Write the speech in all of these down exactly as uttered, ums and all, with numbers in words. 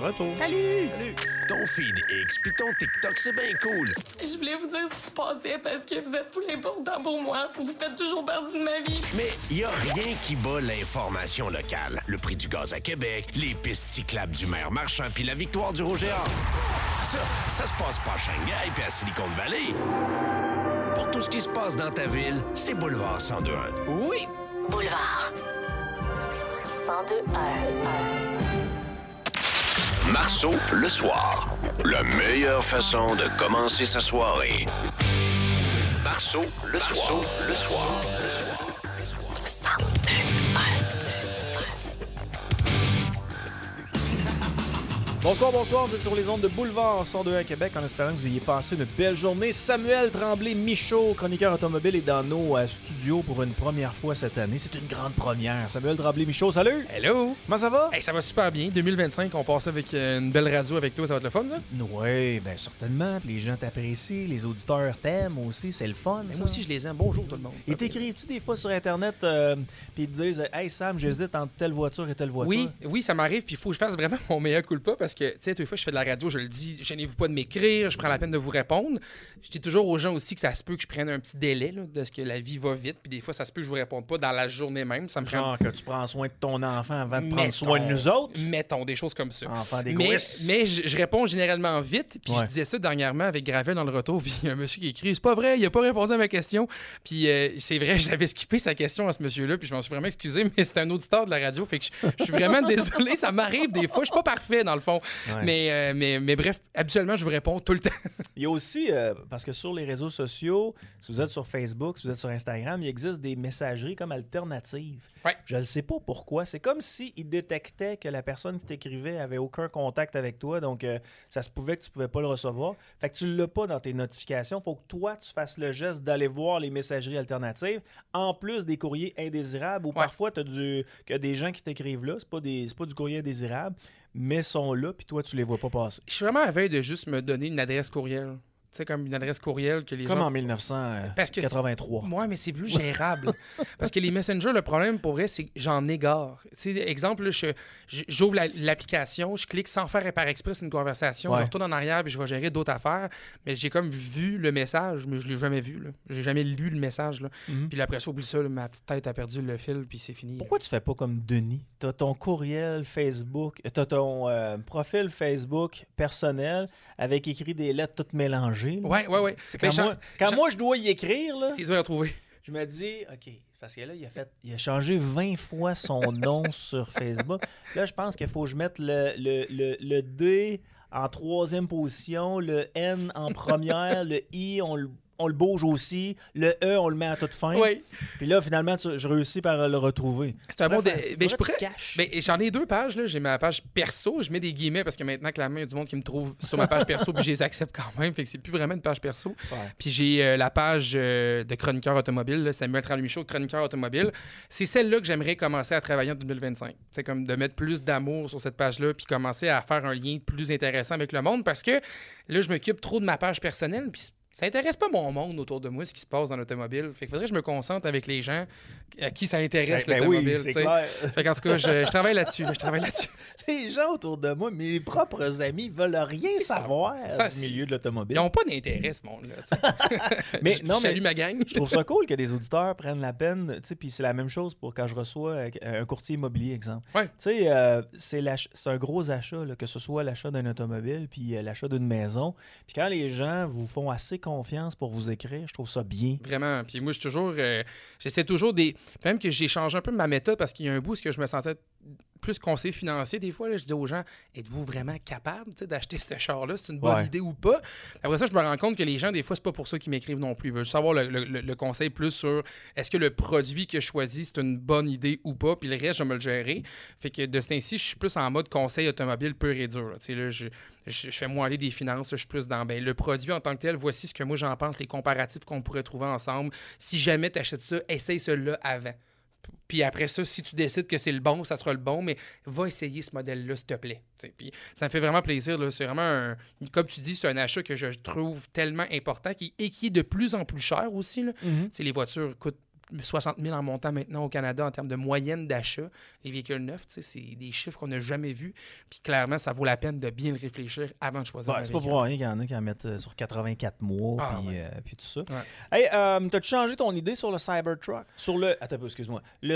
retour. Salut! Salut! Ton feed X puis ton TikTok, c'est bien cool. Je voulais vous dire ce qui se passait parce que vous êtes tout important pour moi. Vous faites toujours partie de ma vie. Mais y a rien qui bat l'information locale. Le prix du gaz à Québec, les pistes cyclables du maire Marchand puis la victoire du Rouge et Or. Ça, ça se passe pas à Shanghai puis à Silicon Valley. Pour tout ce qui se passe dans ta ville, c'est Boulevard cent deux point un. Oui! Boulevard cent deux point un. Marceau, le soir. La meilleure façon de commencer sa soirée. Marceau, le soir. Le soir. Le soir. cent deux point un. Bonsoir, bonsoir, vous êtes sur les ondes de Boulevard cent deux point un Québec en espérant que vous ayez passé une belle journée. Samuel Tremblay-Michaud, chroniqueur automobile, est dans nos euh, studios pour une première fois cette année. C'est une grande première. Samuel Tremblay-Michaud, salut! Hello! Comment ça va? Hey, ça va super bien. deux mille vingt-cinq, on passe avec une belle radio avec toi. Ça va être le fun, ça? Oui, bien certainement. Puis les gens t'apprécient, les auditeurs t'aiment aussi. C'est le fun, Ben, ça. moi aussi, je les aime. Bonjour, tout le monde. Et t'écrives-tu des fois sur Internet euh, puis ils te disent « Hey Sam, j'hésite entre telle voiture et telle voiture. » Oui, oui, ça m'arrive. Puis il faut que je fasse vraiment mon meilleur culpa parce que, tu sais, toutes les fois, je fais de la radio, je le dis, gênez-vous pas de m'écrire, je prends la peine de vous répondre. Je dis toujours aux gens aussi que ça se peut que je prenne un petit délai, là, parce que la vie va vite. Puis des fois, ça se peut que je vous réponde pas dans la journée même. Ça me prend. Genre que tu prends soin de ton enfant avant de prendre Mettons, soin de nous autres. Mettons, des choses comme ça. Enfant Mais, d'égoïste. mais je, je réponds généralement vite. Puis Ouais. je disais ça dernièrement avec Gravel dans le retour. Puis il y a un monsieur qui écrit « C'est pas vrai, il a pas répondu à ma question. » Puis euh, c'est vrai, j'avais skippé sa question à ce monsieur-là. Puis je m'en suis vraiment excusé, mais c'est un auditeur de la radio. Fait que je, je suis vraiment désolé. Ça m'arrive des fois. Je suis pas parfait, dans le fond. Ouais. Mais, euh, mais, mais bref, habituellement, je vous réponds tout le temps. Il y a aussi, euh, parce que sur les réseaux sociaux, si vous êtes sur Facebook, si vous êtes sur Instagram, il existe des messageries comme alternatives. Ouais. Je ne sais pas pourquoi. C'est comme s'ils détectaient que la personne qui t'écrivait avait aucun contact avec toi, donc euh, ça se pouvait que tu ne pouvais pas le recevoir. Fait que tu ne l'as pas dans tes notifications. Il faut que toi, tu fasses le geste d'aller voir les messageries alternatives, en plus des courriers indésirables, où Ouais. parfois, tu as du, que des gens qui t'écrivent là, c'est pas, des, c'est pas du courrier indésirable, mais sont là, puis toi, tu les vois pas passer. Je suis vraiment à la veille de juste me donner une adresse courriel. Tu sais, comme une adresse courriel que les Comme gens... en dix-neuf cent quatre-vingt-trois. Ouais, mais c'est plus gérable. Parce que les messengers, le problème pour vrai, c'est que j'en égare. Tu sais, exemple, là, je, je- j'ouvre la- l'application, je clique sans faire par express une conversation, Ouais. je retourne en arrière puis je vais gérer d'autres affaires. Mais j'ai comme vu le message, mais je l'ai jamais vu. Là. J'ai jamais lu le message. Là. Mhm. Puis là, après ça, oublie ça, là, ma petite tête a perdu le fil puis c'est fini. Pourquoi tu fais pas comme Denis? T'as ton courriel Facebook, euh, t'as ton euh, profil Facebook personnel avec écrit des lettres toutes mélangées. là. Ouais, ouais, ouais. C'est Ben, quand j'en- moi, quand j'en- moi je dois y écrire, là, C'est dur à trouver. je me dis, OK, parce que là, il a, fait, il a changé vingt fois son nom sur Facebook. Là, je pense qu'il faut que je mette le, le, le, le D en troisième position, le N en première, le I, on le, on le bouge aussi, le E, on le met à toute fin. Oui. Puis là, finalement, tu- je réussis par le retrouver. C'est un bon. Faudrait dé- faire- ben, je faudrait pourrais. que tu caches. Ben, j'en ai deux pages. Là. J'ai ma page perso. Je mets des guillemets parce que maintenant, clairement, il y a du monde qui me trouve sur ma page perso puis je les accepte quand même. Fait que c'est plus vraiment une page perso. Ouais. Puis j'ai euh, la page euh, de chroniqueur automobile, là, Samuel Tremblay-Michaud, chroniqueur automobile. C'est celle-là que j'aimerais commencer à travailler en deux mille vingt-cinq. C'est comme de mettre plus d'amour sur cette page-là puis commencer à faire un lien plus intéressant avec le monde parce que là, je m'occupe trop de ma page personnelle. Puis ça intéresse pas mon monde autour de moi, ce qui se passe dans l'automobile. Fait qu'il faudrait que je me concentre avec les gens à qui ça intéresse Ben l'automobile. oui, c'est tu sais. clair. Fait qu'en tout cas, je, je travaille là-dessus. là, je travaille là-dessus. Les gens autour de moi, mes propres amis, veulent rien savoir ça, du c'est- milieu de l'automobile. Ils n'ont pas d'intérêt, ce monde-là. tu sais. Mais Je- non, je salue mais ma gang. je trouve ça cool que des auditeurs prennent la peine, tu sais, puis c'est la même chose pour quand je reçois euh, un courtier immobilier, exemple. Ouais. Tu sais, euh, c'est l'ach- c'est un gros achat, là, que ce soit l'achat d'un automobile puis euh, l'achat d'une maison. Puis quand les gens vous font assez confiance pour vous écrire, je trouve ça bien. Vraiment. Puis moi, je suis toujours. euh, j'essaie toujours des. Même que j'ai changé un peu ma méthode parce qu'il y a un bout où je me sentais plus conseiller financier des fois. Là, je dis aux gens, êtes-vous vraiment capable tu sais, d'acheter ce char-là? C'est une bonne Ouais. idée ou pas? Après ça, je me rends compte que les gens, des fois, c'est pas pour ça qu'ils m'écrivent non plus. Ils veulent juste avoir le, le- le- le conseil plus sur est-ce que le produit que je choisis, c'est une bonne idée ou pas? Puis le reste, je vais me le gérer. Fait que de ce temps-ci, je suis plus en mode conseil automobile pur et dur. là. Tu sais, là, je, je, je fais moins aller des finances. là, je suis plus dans ben, le produit en tant que tel. Voici ce que moi j'en pense, les comparatifs qu'on pourrait trouver ensemble. Si jamais tu achètes ça, essaye celui-là avant. Puis après ça, si tu décides que c'est le bon, ça sera le bon, mais va essayer ce modèle-là, s'il te plaît. T'sais. Puis ça me fait vraiment plaisir. Là. C'est vraiment, un, comme tu dis, c'est un achat que je trouve tellement important qui, et qui est de plus en plus cher aussi. Là. Mhm. T'sais, les voitures coûtent soixante mille en montant maintenant au Canada en termes de moyenne d'achat. Les véhicules neufs, c'est des chiffres qu'on n'a jamais vus. Puis clairement, ça vaut la peine de bien le réfléchir avant de choisir Ouais, un c'est pas véhicule. pour rien qu'il y en a qui en mettent euh, sur quatre-vingt-quatre mois, Ah, puis ouais. euh, puis tout ça. Ouais. Hey, euh, t'as-tu changé ton idée sur le Cybertruck? Sur le... Attends un peu, excuse-moi. Le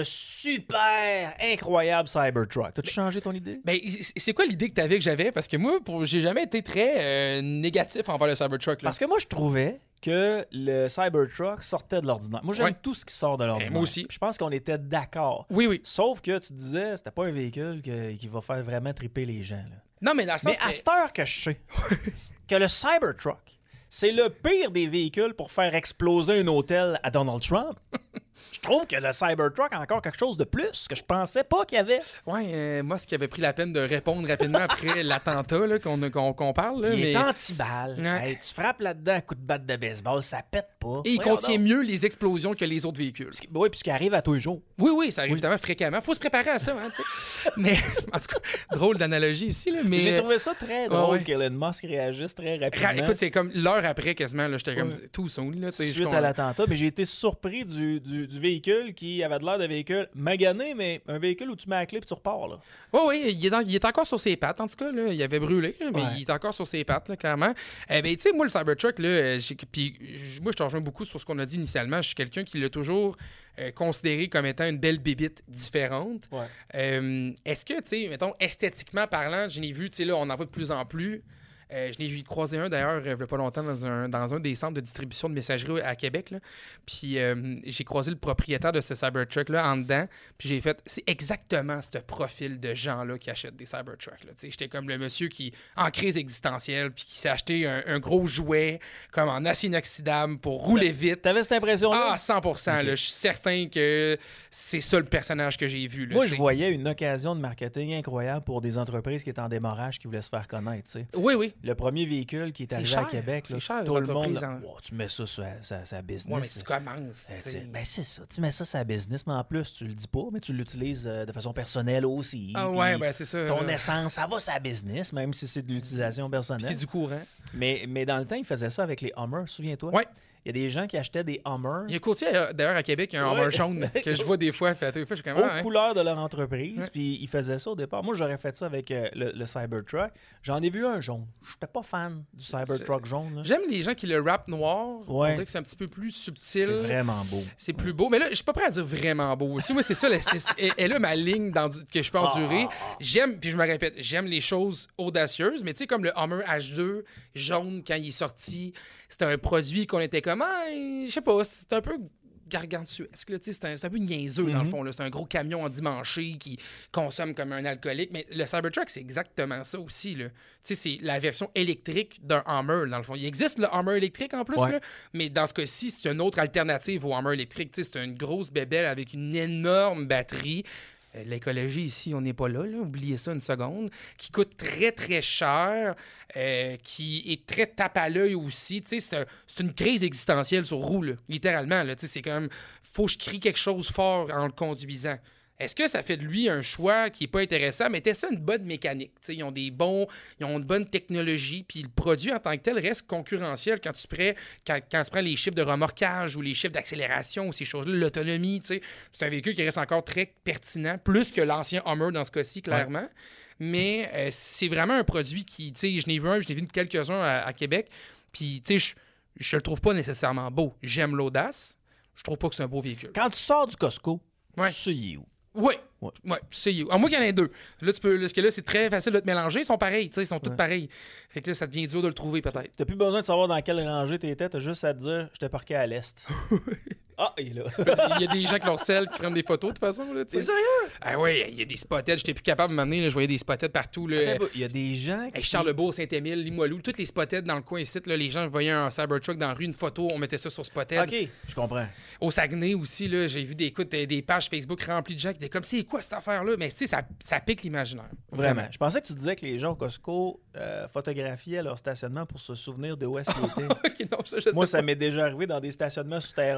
super incroyable Cybertruck. T'as-tu changé ton idée? Ben, c- c'est quoi l'idée que tu avais que j'avais? Parce que moi, pour... j'ai jamais été très euh, négatif envers le Cybertruck. Là. Parce que moi, je trouvais que le Cybertruck sortait de l'ordinaire. Moi, j'aime Ouais. tout ce qui sort de l'ordinaire. moi aussi. Puis je pense qu'on était d'accord. Oui, oui. Sauf que tu disais, c'était pas un véhicule que- qui va faire vraiment triper les gens. Là. Non, mais dans le sens Mais à que- cette heure que je sais que le Cybertruck, c'est le pire des véhicules pour faire exploser un hôtel à Donald Trump, je trouve que le Cybertruck a encore quelque chose de plus que je pensais pas qu'il y avait. Ouais, euh, moi, ce qui avait pris la peine de répondre rapidement après l'attentat là, qu'on qu'on qu'on parle. Là, Il mais... est anti-balle. Ouais. Hey, tu frappes là-dedans un coup de batte de baseball, ça pète pas. Et il Voyons contient donc. mieux les explosions que les autres véhicules. Oui, puis ce qui arrive à tous les jours. Oui, oui, ça arrive évidemment fréquemment. Faut se préparer à ça, hein, tu sais. Mais, en tout cas, drôle d'analogie ici, là, mais... J'ai trouvé ça très drôle ouais. qu'Elon Musk réagisse très Ra- rapidement. Écoute, c'est comme l'heure après, quasiment, là, j'étais comme Ouais. tout son, là, tu sais, je Suite comprends. à l'attentat, mais j'ai été surpris du, du, du véhicule qui avait de l'air de véhicule magané, mais un véhicule où tu mets la clé et tu repars. Là. Oui, oui, il est, dans- il est encore sur ses pattes, en tout cas. Là. Il avait brûlé, là, mais Ouais. il est encore sur ses pattes, là, clairement. Eh ben, tu sais, moi, le Cybertruck, là, euh, j'ai- puis j- moi, je te rejoins beaucoup sur ce qu'on a dit initialement. Je suis quelqu'un qui l'a toujours euh, considéré comme étant une belle bébite différente. Ouais. Euh, Est-ce que, tu sais, mettons, esthétiquement parlant, je l'ai vu, tu sais, là, on en voit de plus en plus. Euh, je l'ai vu croiser un, d'ailleurs, euh, il y a pas longtemps, dans un, dans un des centres de distribution de messagerie à Québec. Là. Puis euh, j'ai croisé le propriétaire de ce Cybertruck-là en dedans. Puis j'ai fait, c'est exactement ce profil de gens-là qui achètent des Cybertrucks. Là. Tu sais, j'étais comme le monsieur qui, en crise existentielle, puis qui s'est acheté un, un gros jouet, comme en acier inoxydable pour rouler vite. T'avais cette impression-là? Ah, cent pour cent. Ok. là. Je suis certain que c'est ça le personnage que j'ai vu. Là, Moi, tu je sais. voyais une occasion de marketing incroyable pour des entreprises qui étaient en démarrage, qui voulaient se faire connaître. Tu sais. Oui, oui. Le premier véhicule qui est C'est arrivé cher, à Québec, là, c'est cher, les tout le monde, entreprises, là, hein. oh, tu mets ça sur sa, sa- sa business. Ouais, mais tu commences. Euh, tu tu sais, sais. ben c'est ça, tu mets ça sur sa business, mais en plus, tu le dis pas, mais tu l'utilises euh, de façon personnelle aussi. Ah puis ouais, ben c'est ça. Ton là. essence, ça va sa business, même si c'est de l'utilisation Puis personnelle. c'est du courant. Mais, mais dans le temps, ils faisaient ça avec les Hummers, souviens-toi? Ouais. Il y a des gens qui achetaient des Hummers Il y a un courtier euh, d'ailleurs à Québec, il y a un Ouais. Hummer jaune que je vois des fois. Fait, des fois, je suis comme, aux ah, hein. couleurs de leur entreprise, Ouais. puis ils faisaient ça au départ. Moi, j'aurais fait ça avec euh, le, le Cybertruck. J'en ai vu un jaune. Je n'étais pas fan du Cybertruck jaune. là. J'aime les gens qui le rap noir. On Ouais. dirait que c'est un petit peu plus C'est subtil. vraiment beau. C'est plus beau. Mais là, je suis pas prêt à dire vraiment beau aussi. Moi, c'est ça. là, c'est- elle, elle a ma ligne d'endu- que je peux endurer. J'aime, puis je me répète, j'aime les choses audacieuses. Mais tu sais, comme le Hummer H deux jaune, quand il est sorti, c'était un produit qu'on était comme, ah, je sais pas, c'est un peu gargantuesque. là, tu sais, C'est un, c'est un peu niaiseux, dans le fond. là. C'est un gros camion endimanché qui consomme comme un alcoolique. Mais le Cybertruck, c'est exactement ça aussi. là. Tu sais, c'est la version électrique d'un Hummer, dans le fond. Il existe le Hummer électrique en plus, Ouais. là, mais dans ce cas-ci, c'est une autre alternative au Hummer électrique. Tu sais, c'est une grosse bébelle avec une énorme batterie. Euh, L'écologie ici, on n'est pas là, là, oubliez ça une seconde, qui coûte très, très cher, euh, qui est très tape à l'œil aussi. Tu sais, c'est un- c'est une crise existentielle sur roue, là, littéralement. Là. Tu sais, c'est comme, faut que je crie quelque chose fort en le conduisant. Est-ce que ça fait de lui un choix qui n'est pas intéressant, mais était ça une bonne mécanique? Tu sais, ils ont des bons, ils ont une bonne technologie, puis le produit en tant que tel reste concurrentiel quand tu, prends, quand, quand tu prends les chiffres de remorquage ou les chiffres d'accélération ou ces choses-là, l'autonomie, tu sais, c'est un véhicule qui reste encore très pertinent, plus que l'ancien Hummer dans ce cas-ci, clairement. Mais euh, c'est vraiment un produit qui, tu sais, je n'ai vu un, je n'ai vu quelques-uns à, à Québec, puis tu sais, je, je le trouve pas nécessairement beau. J'aime l'audace, je trouve pas que c'est un beau véhicule. Quand tu sors du Costco, Ouais. tu sais il est où. Oui. Ouais. Ouais, tu sais, à moi qu'il y en ait deux. Là, tu peux, là, parce que là, c'est très facile de te mélanger. Ils sont pareils, tu sais, ils sont tous Ouais. pareils. Fait que là, ça devient dur de le trouver, peut-être. T'as plus besoin de savoir dans quelle rangée t'étais, t'as juste à te dire j'étais parqué à l'est. Ah, il est là. Il y a des gens qui leur scellent, qui prennent des photos, de toute façon. Là, tu sais. T'es sérieux? Ah oui, il y a des spotheads. J'étais plus capable de m'amener. Je voyais des spotheads partout. Là. Attends un peu, il y a des gens qui... Hey, Charlebourg, Saint-Émile, Limoilou, toutes les spotheads dans le coin ici, là, les gens voyaient un Cybertruck dans la rue, une photo, on mettait ça sur Spotted. OK, je comprends. Au Saguenay aussi, là, j'ai vu des, écoute, des des pages Facebook remplies de gens qui étaient comme, c'est quoi cette affaire-là? Mais tu sais, ça, ça pique l'imaginaire. Vraiment. Je pensais que tu disais que les gens au Costco euh, photographiaient leur stationnement pour se souvenir de où est-ce qu'ils étaient. OK, non, ça, je Moi, sais ça pas. m'est déjà arrivé dans des stationnements souterrains. Là. Ouais.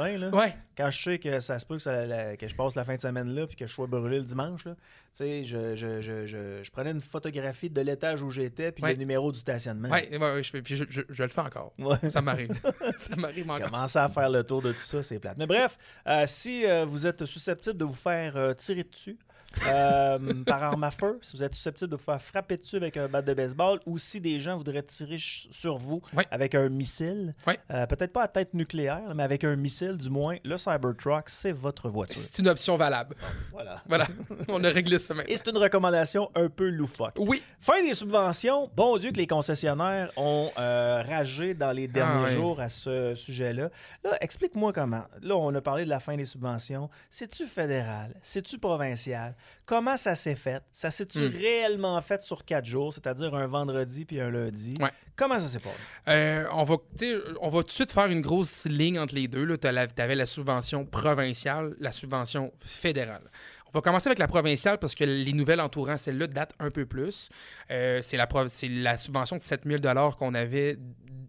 Ouais. Quand je sais que ça se peut que, ça, la- que je passe la fin de semaine là puis que je sois brûlé le dimanche, là, tu sais, je, je, je, je, je prenais une photographie de l'étage où j'étais puis Ouais. le numéro du stationnement. Ouais, ouais, ouais, je, fais- puis je, je- je le fais encore. Ouais. Ça m'arrive. Ça m'arrive encore. Commencer à faire le tour de tout ça, c'est plate. Mais bref, euh, si euh, vous êtes susceptible de vous faire euh, tirer dessus euh, par arme à feu, si vous êtes susceptible de vous faire frapper dessus avec un bat de baseball, ou si des gens voudraient tirer ch- sur vous Ouais. avec un missile, Ouais. euh, peut-être pas à tête nucléaire, mais avec un missile, du moins, le Cybertruck, c'est votre voiture. C'est une option valable. Voilà. Voilà. On a réglé ça maintenant. Et c'est une recommandation un peu loufoque. Oui. Fin des subventions. Bon Dieu que les concessionnaires ont euh, ragé dans les derniers Ah, ouais. jours à ce sujet-là. Là, explique-moi comment. Là, on a parlé de la fin des subventions. C'est-tu fédéral? C'est-tu provincial? Comment ça s'est fait? Ça s'est-tu Hmm. réellement fait sur quatre jours, c'est-à-dire un vendredi puis un lundi? Ouais. Comment ça s'est passé? Euh, on, va, tu sais, on va tout de suite faire une grosse ligne entre les deux. Tu avais la subvention provinciale, la subvention fédérale. On va commencer avec la provinciale parce que les nouvelles entourant celle-là datent un peu plus. Euh, c'est, la, prov- c'est la subvention de sept mille dollars qu'on avait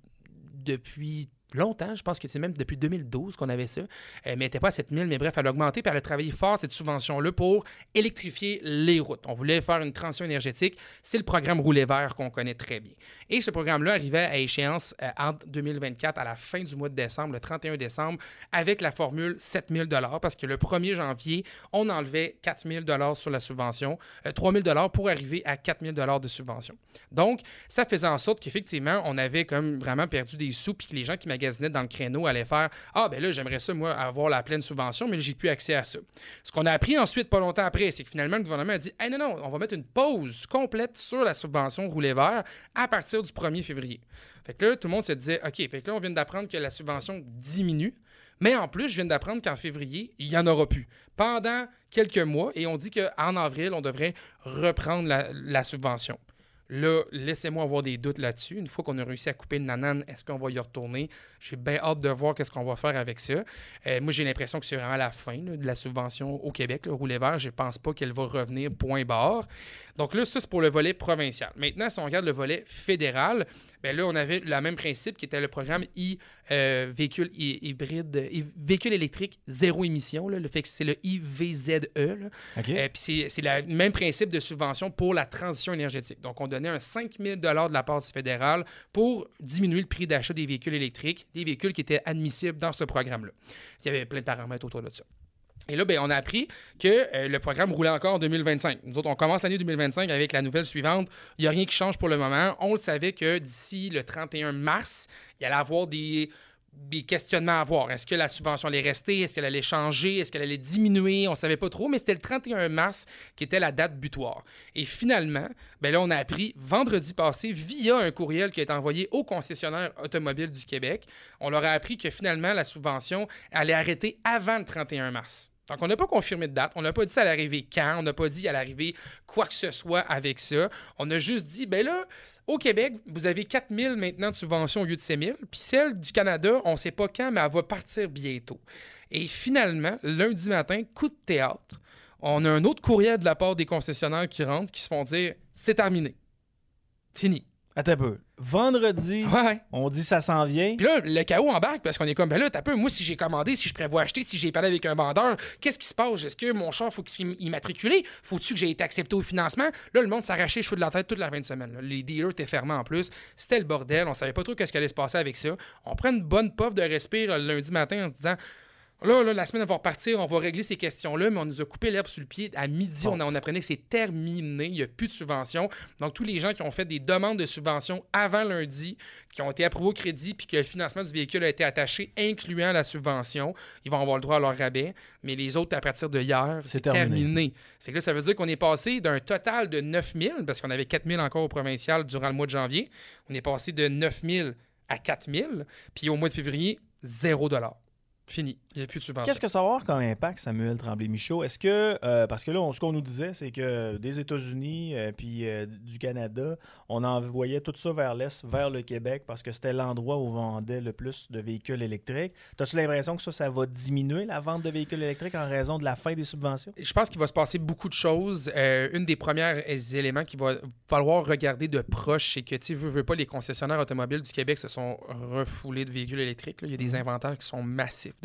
depuis longtemps. Je pense que c'est même depuis deux mille douze qu'on avait ça. Euh, mais elle n'était pas à sept mille, mais bref, elle a augmenté puis elle a travaillé fort, cette subvention-là, pour électrifier les routes. On voulait faire une transition énergétique. C'est le programme Rouler vert qu'on connaît très bien. Et ce programme-là arrivait à échéance euh, en deux mille vingt-quatre, à la fin du mois de décembre, le trente et un décembre, avec la formule sept mille dollars, parce que le premier janvier, on enlevait quatre mille dollars sur la subvention, euh, trois mille dollars pour arriver à quatre mille dollars de subvention. Donc, ça faisait en sorte qu'effectivement, on avait comme vraiment perdu des sous, puis que les gens qui magasinaient dans le créneau allaient faire « Ah, ben là, j'aimerais ça, moi, avoir la pleine subvention, mais j'ai plus accès à ça. » Ce qu'on a appris ensuite, pas longtemps après, c'est que finalement, le gouvernement a dit « Hey, non, non, on va mettre une pause complète sur la subvention rouler vert à partir du premier février. » Fait que là, tout le monde se disait « OK, fait que là, on vient d'apprendre que la subvention diminue. » Mais en plus, je viens d'apprendre qu'en février, il n'y en aura plus. Pendant quelques mois, et on dit qu'en avril, on devrait reprendre la, la subvention. Là, laissez-moi avoir des doutes là-dessus. Une fois qu'on a réussi à couper le nanan, est-ce qu'on va y retourner? J'ai bien hâte de voir qu'est-ce qu'on va faire avec ça. Euh, moi, j'ai l'impression que c'est vraiment la fin là, de la subvention au Québec, le rouler vert. Je ne pense pas qu'elle va revenir point barre. Donc là, ça, c'est pour le volet provincial. Maintenant, si on regarde le volet fédéral, bien là, on avait le même principe qui était le programme I, euh, véhicule hy- hybride, hy- véhicule électrique zéro émission. Là, le fait que c'est le I V Z E. Là. OK. Euh, Puis c'est, c'est le même principe de subvention pour la transition énergétique. Donc, on donnait un cinq mille dollars de la part du fédéral pour diminuer le prix d'achat des véhicules électriques, des véhicules qui étaient admissibles dans ce programme-là. Il y avait plein de paramètres autour de ça. Et là, bien, on a appris que euh, le programme roulait encore en deux mille vingt-cinq. Nous autres, on commence l'année deux mille vingt-cinq avec la nouvelle suivante. Il n'y a rien qui change pour le moment. On le savait que d'ici le trente et un mars, il y allait avoir des... des questionnements à avoir. Est-ce que la subvention allait rester? Est-ce qu'elle allait changer? Est-ce qu'elle allait diminuer? On ne savait pas trop, mais c'était le trente et un mars qui était la date butoir. Et finalement, ben là, on a appris vendredi passé, via un courriel qui a été envoyé aux concessionnaires automobiles du Québec, on leur a appris que finalement, la subvention allait arrêter avant le trente et un mars. Donc, on n'a pas confirmé de date. On n'a pas dit ça allait arriver quand. On n'a pas dit qu'elle allait arriver quoi que ce soit avec ça. On a juste dit, ben là, au Québec, vous avez quatre mille maintenant de subventions au lieu de sept mille. Puis celle du Canada, on ne sait pas quand, mais elle va partir bientôt. Et finalement, lundi matin, coup de théâtre, on a un autre courriel de la part des concessionnaires qui rentrent, qui se font dire « C'est terminé. Fini. » Attends un peu. Vendredi, Ouais. on dit ça s'en vient. Puis là, le chaos embarque parce qu'on est comme, ben là, t'as peu, moi, si j'ai commandé, si je prévois acheter, si j'ai parlé avec un vendeur, qu'est-ce qui se passe? Est-ce que mon char, faut qu'il soit immatriculé? Faut-tu que j'ai été accepté au financement? Là, le monde s'arrachait les cheveux de la tête toute la fin de semaine. Là. Les dealers étaient fermés en plus. C'était le bordel. On savait pas trop qu'est-ce qui allait se passer avec ça. On prend une bonne puff de respire le lundi matin en se disant, Là, là, la semaine, elle va repartir, on va régler ces questions-là, mais on nous a coupé l'herbe sous le pied. À midi, Bon. on, a- on apprenait que c'est terminé, il n'y a plus de subvention. Donc, tous les gens qui ont fait des demandes de subvention avant lundi, qui ont été approuvés au crédit, puis que le financement du véhicule a été attaché, incluant la subvention, ils vont avoir le droit à leur rabais. Mais les autres, à partir de hier, c'est, C'est terminé. terminé. Fait que là, ça veut dire qu'on est passé d'un total de neuf mille, parce qu'on avait quatre mille encore au provincial durant le mois de janvier. On est passé de neuf mille à quatre mille, puis au mois de février, zéro dollar. Fini. Il n'y a plus de subvention. Qu'est-ce que ça va avoir comme impact, Samuel Tremblay-Michaud? Est-ce que, euh, parce que là, on- ce qu'on nous disait, c'est que des États-Unis euh, puis euh, du Canada, on envoyait tout ça vers l'Est, vers le Québec, parce que c'était l'endroit où on vendait le plus de véhicules électriques. As-tu l'impression que ça, ça va diminuer la vente de véhicules électriques en raison de la fin des subventions? Je pense qu'il va se passer beaucoup de choses. Euh, une des premières éléments qu'il va falloir regarder de proche, c'est que, tu sais, veux, veux pas, les concessionnaires automobiles du Québec se sont refoulés de véhicules électriques. Là. Il y a des inventaires qui sont massifs de véhicules électriques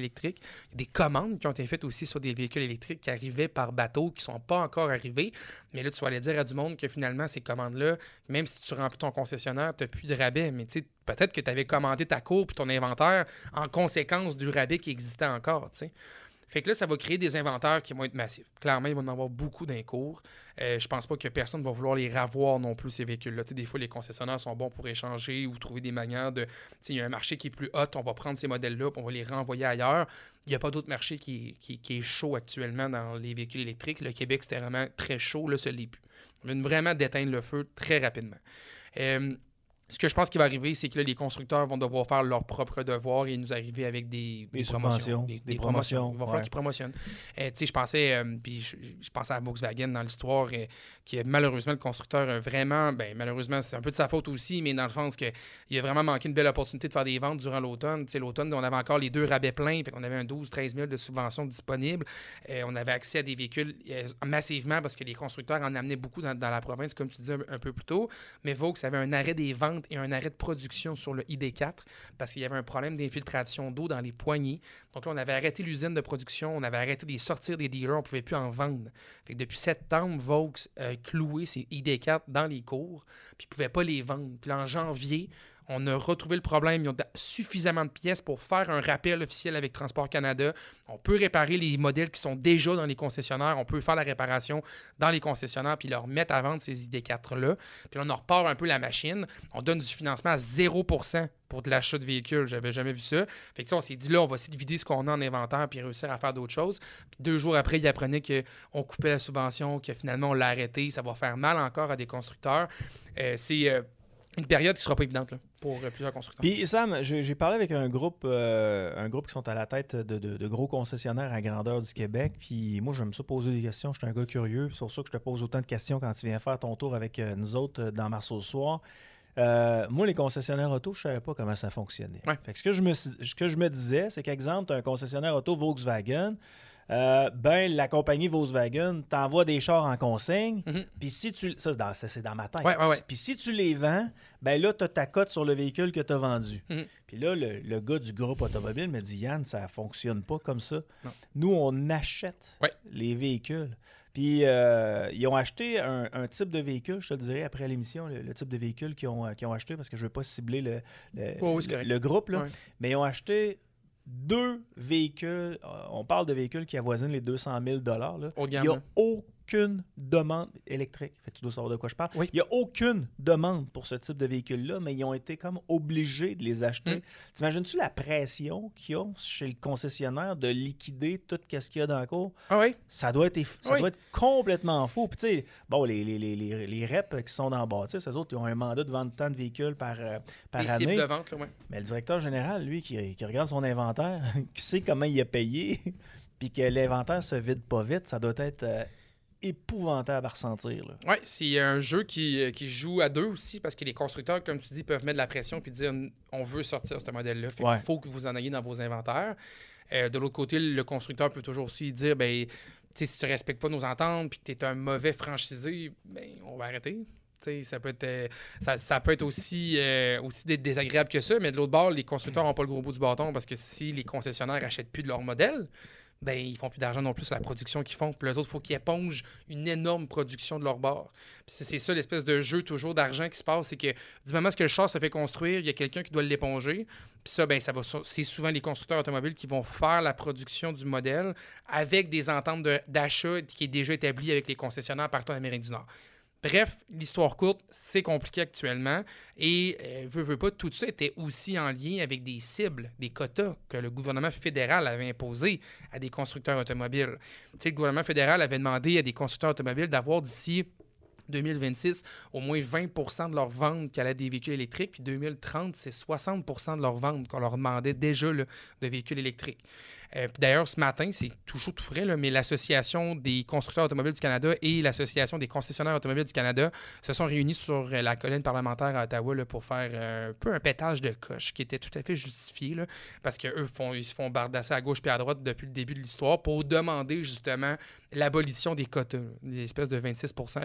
électriques. Il y a des commandes qui ont été faites aussi sur des véhicules électriques qui arrivaient par bateau, qui ne sont pas encore arrivés. Mais là, tu vas aller dire à du monde que finalement, ces commandes-là, même si tu remplis ton concessionnaire, tu n'as plus de rabais. Mais tu sais, peut-être que tu avais commandé ta cour et ton inventaire en conséquence du rabais qui existait encore, tu sais. Fait que là, ça va créer des inventaires qui vont être massifs. Clairement, il va y en avoir beaucoup d'un cours. Euh, je pense pas que personne va vouloir les ravoir non plus, ces véhicules-là. Tu sais, des fois, les concessionnaires sont bons pour échanger ou trouver des manières de... Tu sais, il y a un marché qui est plus hot, on va prendre ces modèles-là puis on va les renvoyer ailleurs. Il n'y a pas d'autre marché qui, qui, qui est chaud actuellement dans les véhicules électriques. Le Québec, c'était vraiment très chaud. Là, ça ne l'est plus. On vient vraiment d'éteindre le feu très rapidement. Euh, Ce que je pense qui va arriver, c'est que là, les constructeurs vont devoir faire leur propre devoir et nous arriver avec des, des, des promotions. Des, des, des promotions. promotions. Il va falloir ouais. qu'ils promotionnent. Euh, tu sais, je pensais, euh, puis je, je pensais à Volkswagen dans l'histoire, euh, qui malheureusement, le constructeur a vraiment, ben malheureusement, c'est un peu de sa faute aussi, mais dans le sens qu'il a vraiment manqué une belle opportunité de faire des ventes durant l'automne. Tu sais, l'automne, on avait encore les deux rabais pleins, fait qu'on avait un douze à treize mille de subventions disponibles. Euh, on avait accès à des véhicules euh, massivement parce que les constructeurs en amenaient beaucoup dans, dans la province, comme tu disais un, un peu plus tôt. Mais Vaux avait un arrêt des ventes et un arrêt de production sur le I D quatre parce qu'il y avait un problème d'infiltration d'eau dans les poignées. Donc là, on avait arrêté l'usine de production, on avait arrêté de les sortir des dealers, on ne pouvait plus en vendre. Fait que depuis septembre, Vaux a cloué ses I D quatre dans les cours, puis ils ne pouvaient pas les vendre. Puis là, en janvier, on a retrouvé le problème. Ils ont suffisamment de pièces pour faire un rappel officiel avec Transport Canada. On peut réparer les modèles qui sont déjà dans les concessionnaires. On peut faire la réparation dans les concessionnaires puis leur mettre à vendre ces I D quatre-là. Puis là, on en repart un peu la machine. On donne du financement à zéro pour cent pour de l'achat de véhicules. J'avais jamais vu ça. Fait que on s'est dit là, on va essayer de vider ce qu'on a en inventaire puis réussir à faire d'autres choses. Puis deux jours après, ils apprenaient qu'on coupait la subvention, que finalement, on l'a arrêté. Ça va faire mal encore à des constructeurs. Euh, c'est... Euh, Une période qui ne sera pas évidente là, pour euh, plusieurs constructeurs. Puis Sam, j'ai, j'ai parlé avec un groupe, euh, un groupe qui sont à la tête de, de, de gros concessionnaires à grandeur du Québec. Puis moi, j'aime ça poser des questions. Je suis un gars curieux. C'est pour ça que je te pose autant de questions quand tu viens faire ton tour avec euh, nous autres dans Marceau ce soir. Euh, moi, les concessionnaires auto, je ne savais pas comment ça fonctionnait. Ouais. Fait que ce que je me, ce que je me disais, c'est qu'exemple, tu as un concessionnaire auto Volkswagen. Euh, ben, la compagnie Volkswagen t'envoie des chars en consigne, mm-hmm. puis si tu... Ça, dans, ça, c'est dans ma tête. Ouais, ouais, ouais. Puis si tu les vends, ben là, tu as ta cote sur le véhicule que tu as vendu. Mm-hmm. Puis là, le, le gars du groupe automobile me dit, Yann, ça fonctionne pas comme ça. Non. Nous, on achète ouais. les véhicules. Puis, euh, ils ont acheté un, un type de véhicule, je te le dirai après l'émission, le, le type de véhicule qu'ils ont, qu'ils ont acheté, parce que je ne veux pas cibler le, le, oh, oui, le, le groupe, là. Ouais. Mais ils ont acheté deux véhicules, on parle de véhicules qui avoisinent les deux cent mille dollars. Il n'y a aucune demande électrique. Fait que tu dois savoir de quoi je parle. Oui. Il n'y a aucune demande pour ce type de véhicule-là, mais ils ont été comme obligés de les acheter. Mm. T'imagines-tu la pression qu'ils ont chez le concessionnaire de liquider tout ce qu'il y a dans le cours? Ah oui? Ça doit être, ça oui. doit être complètement fou. Puis tu sais, bon, les, les, les, les, les reps qui sont dans le bâtisse, eux autres, ils ont un mandat de vendre tant de véhicules par, euh, par les année. Les cibles de vente, là, oui. Mais le directeur général, lui, qui, qui regarde son inventaire, qui sait comment il a payé, puis que l'inventaire se vide pas vite, ça doit être... Euh, épouvantable à ressentir. Oui, c'est un jeu qui, qui joue à deux aussi, parce que les constructeurs, comme tu dis, peuvent mettre de la pression et dire on veut sortir ce modèle-là. Fait ouais. qu'il faut que vous en ayez dans vos inventaires. Euh, de l'autre côté, le constructeur peut toujours aussi dire ben, si tu ne respectes pas nos ententes puis que tu es un mauvais franchisé, ben, on va arrêter. T'sais, ça peut être, euh, ça, ça peut être aussi, euh, aussi désagréable que ça, mais de l'autre bord, les constructeurs n'ont pas le gros bout du bâton parce que si les concessionnaires n'achètent plus de leur modèle, ben ils font plus d'argent non plus sur la production qu'ils font. Puis les autres, il faut qu'ils épongent une énorme production de leur bord. Puis c'est, c'est ça l'espèce de jeu toujours d'argent qui se passe, c'est que du moment que le char se fait construire, il y a quelqu'un qui doit l'éponger. Puis ça, ben ça va, c'est souvent les constructeurs automobiles qui vont faire la production du modèle avec des ententes de, d'achat qui est déjà établies avec les concessionnaires partout en Amérique du Nord. Bref, l'histoire courte, c'est compliqué actuellement et, euh, veut, veut pas, tout ça était aussi en lien avec des cibles, des quotas que le gouvernement fédéral avait imposés à des constructeurs automobiles. Tu sais, le gouvernement fédéral avait demandé à des constructeurs automobiles d'avoir d'ici deux mille vingt-six au moins vingt pour cent de leurs ventes qui allaient des véhicules électriques, puis deux mille trente, c'est soixante pour cent de leurs ventes qu'on leur demandait déjà là, de véhicules électriques. Euh, puis d'ailleurs, ce matin, c'est toujours tout frais, là, mais l'Association des constructeurs automobiles du Canada et l'Association des concessionnaires automobiles du Canada se sont réunis sur euh, la colline parlementaire à Ottawa là, pour faire euh, un peu un pétage de coche qui était tout à fait justifié, là, parce qu'eux font, ils se font bardasser à gauche puis à droite depuis le début de l'histoire pour demander justement l'abolition des quotas, des espèces de vingt-six pour cent, de vingt pour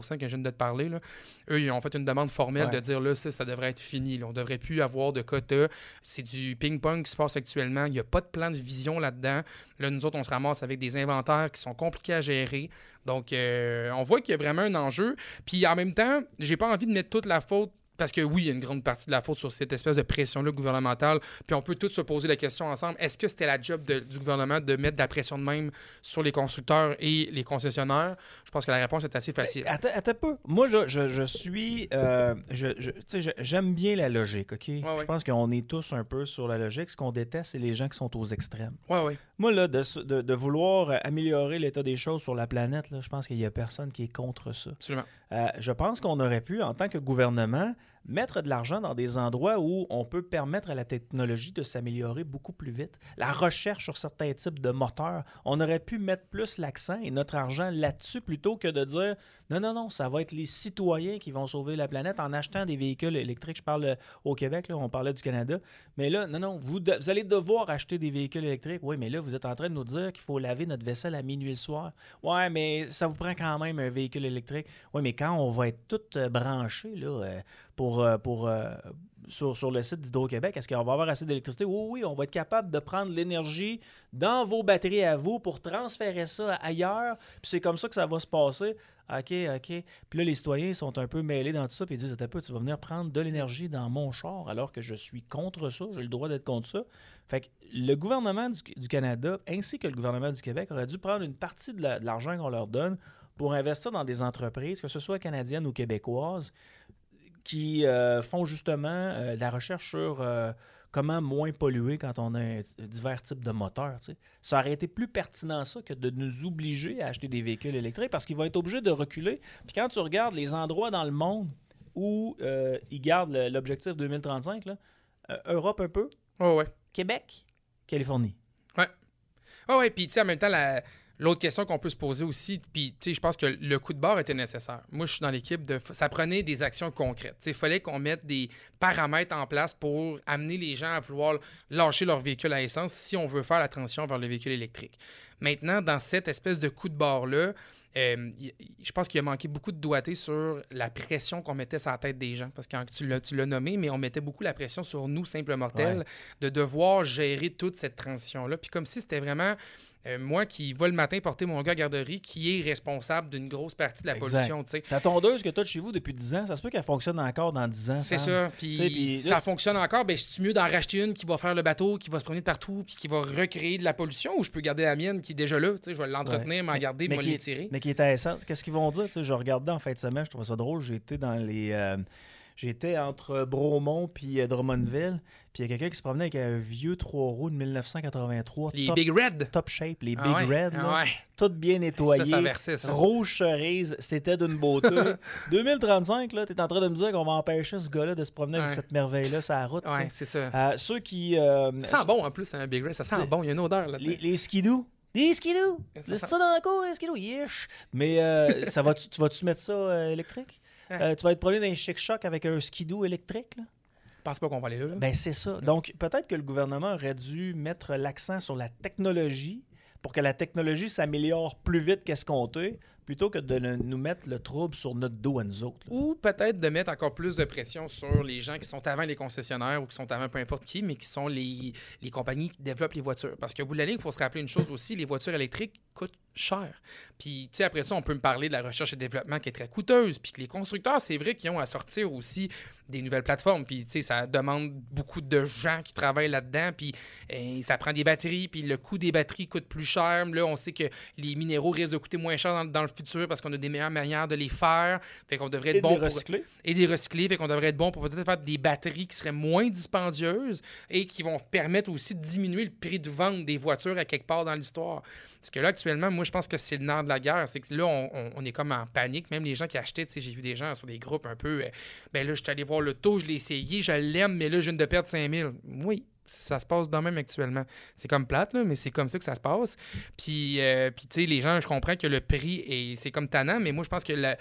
pour cent que je viens de te parler, là, eux, ils ont fait une demande formelle ouais. de dire là, ça, ça devrait être fini. Là. On ne devrait plus avoir de quotas. C'est du ping-pong qui se passe actuellement. Il n'y a pas de plan de vision là-dedans. Là, nous autres, on se ramasse avec des inventaires qui sont compliqués à gérer. Donc, euh, on voit qu'il y a vraiment un enjeu. Puis en même temps, j'ai pas envie de mettre toute la faute. Parce que oui, il y a une grande partie de la faute sur cette espèce de pression-là gouvernementale. Puis on peut tous se poser la question ensemble, est-ce que c'était la job de, du gouvernement de mettre de la pression de même sur les constructeurs et les concessionnaires? Je pense que la réponse est assez facile. Attends, attends un peu. Moi, je, je, je suis... Euh, je, je, tu sais, j'aime bien la logique, OK? Ouais, je ouais. pense qu'on est tous un peu sur la logique. Ce qu'on déteste, c'est les gens qui sont aux extrêmes. Oui, oui. Moi, là, de, de, de vouloir améliorer l'état des choses sur la planète, là, je pense qu'il n'y a personne qui est contre ça. Absolument. Euh, je pense qu'on aurait pu, en tant que gouvernement, mettre de l'argent dans des endroits où on peut permettre à la technologie de s'améliorer beaucoup plus vite. La recherche sur certains types de moteurs, on aurait pu mettre plus l'accent et notre argent là-dessus plutôt que de dire non, non, non, ça va être les citoyens qui vont sauver la planète en achetant des véhicules électriques. Je parle euh, au Québec, là, on parlait du Canada. Mais là, non, non, vous, de, vous allez devoir acheter des véhicules électriques. Oui, mais là, vous êtes en train de nous dire qu'il faut laver notre vaisselle à minuit le soir. Ouais, mais ça vous prend quand même un véhicule électrique. Oui, mais quand on va être tous euh, branchés, là, euh, pour, euh, pour, euh, sur, sur le site d'Hydro-Québec, est-ce qu'on va avoir assez d'électricité? Oui, oui, on va être capable de prendre l'énergie dans vos batteries à vous pour transférer ça ailleurs. Puis c'est comme ça que ça va se passer. OK, OK. Puis là, les citoyens sont un peu mêlés dans tout ça, puis ils disent, attends un peu, tu vas venir prendre de l'énergie dans mon char alors que je suis contre ça, j'ai le droit d'être contre ça. Fait que le gouvernement du, du Canada, ainsi que le gouvernement du Québec, aurait dû prendre une partie de, la, de l'argent qu'on leur donne pour investir dans des entreprises, que ce soit canadiennes ou québécoises, qui euh, font justement euh, de la recherche sur euh, comment moins polluer quand on a un, divers types de moteurs. T'sais. Ça aurait été plus pertinent ça que de nous obliger à acheter des véhicules électriques parce qu'ils vont être obligés de reculer. Puis quand tu regardes les endroits dans le monde où euh, ils gardent le, l'objectif deux mille trente-cinq, là, euh, Europe un peu, Oh, ouais. Québec, Californie. Ouais. Oh, ouais. Puis, tu sais, en même temps, la... L'autre question qu'on peut se poser aussi, puis tu sais, je pense que le coup de barre était nécessaire. Moi, je suis dans l'équipe de... Ça prenait des actions concrètes. Il fallait qu'on mette des paramètres en place pour amener les gens à vouloir lâcher leur véhicule à essence si on veut faire la transition vers le véhicule électrique. Maintenant, dans cette espèce de coup de barre-là, euh, y, je pense qu'il a manqué beaucoup de doigté sur la pression qu'on mettait sur la tête des gens. Parce que tu l'as, tu l'as nommé, mais on mettait beaucoup la pression sur nous, simples mortels, ouais. de devoir gérer toute cette transition-là. Puis comme si c'était vraiment... Euh, moi qui va le matin porter mon gars à garderie qui est responsable d'une grosse partie de la exact. pollution. T'sais. Ta tondeuse que tu as chez vous depuis dix ans, ça se peut qu'elle fonctionne encore dans dix ans. C'est Sam. ça. Puis pis ça là, fonctionne encore. Ben, c'est-tu mieux d'en racheter une qui va faire le bateau, qui va se promener de partout, puis qui va recréer de la pollution, ou je peux garder la mienne qui est déjà là? Je vais l'entretenir, ouais. m'en garder, m'en l'étirer. Mais qui est à essence. Qu'est-ce qu'ils vont dire? T'sais, je regardais en fin de semaine, je trouvais ça drôle. J'étais dans les. Euh, J'étais entre Bromont et Drummondville, puis il y a quelqu'un qui se promenait avec un vieux trois roues de dix-neuf cent quatre-vingt-trois. Les top, Big Red. Top shape, les ah Big ouais, Red, là, ah ouais. toutes bien nettoyées. Ça, ça versait, ça. Rouge cerise, c'était d'une beauté. deux mille trente-cinq, là, t'es en train de me dire qu'on va empêcher ce gars-là de se promener ouais. avec cette merveille-là sur la route. Ouais, c'est ça. Euh, ceux qui... Euh, ça sent bon, en plus, un Big Red. Ça sent bon, il y a une odeur là-dedans. Les, les skidoo. Les skidoo! Laisse ça dans la cour, les skidoo, yesh! Mais euh, ça va tu, tu vas-tu mettre ça euh, électrique? Euh, tu vas être promené dans un chic-choc avec un skidoo électrique, là? Je pense pas qu'on va aller là. là. Ben, c'est ça. Donc, peut-être que le gouvernement aurait dû mettre l'accent sur la technologie pour que la technologie s'améliore plus vite qu'escompté, plutôt que de nous mettre le trouble sur notre dos à nous autres. Là. Ou peut-être de mettre encore plus de pression sur les gens qui sont avant les concessionnaires ou qui sont avant peu importe qui, mais qui sont les, les compagnies qui développent les voitures. Parce qu'au bout de la ligne, il faut se rappeler une chose aussi, les voitures électriques coûtent cher. Puis, tu sais, après ça, on peut me parler de la recherche et développement qui est très coûteuse, puis que les constructeurs, c'est vrai qu'ils ont à sortir aussi des nouvelles plateformes, puis, tu sais, ça demande beaucoup de gens qui travaillent là-dedans, puis eh, ça prend des batteries, puis le coût des batteries coûte plus cher. Là, on sait que les minéraux risquent de coûter moins cher dans, dans le futur parce qu'on a des meilleures manières de les faire. Fait qu'on devrait être et bon de les recycler. Pour... Et des recycler. Fait qu'on devrait être bon pour peut-être faire des batteries qui seraient moins dispendieuses et qui vont permettre aussi de diminuer le prix de vente des voitures à quelque part dans l'histoire. Parce que là, actuellement, moi, je pense que c'est le nerf de la guerre. C'est que là, on, on, on est comme en panique. Même les gens qui achetaient, tu sais, j'ai vu des gens sur des groupes un peu... Euh, ben là, je suis allé voir l'auto, je l'ai essayé, je l'aime, mais là, je viens de perdre cinq mille. Oui, ça se passe de même actuellement. C'est comme plate, là, mais c'est comme ça que ça se passe. Puis, euh, puis tu sais, les gens, je comprends que le prix, est, c'est comme tannant, mais moi, je pense que la,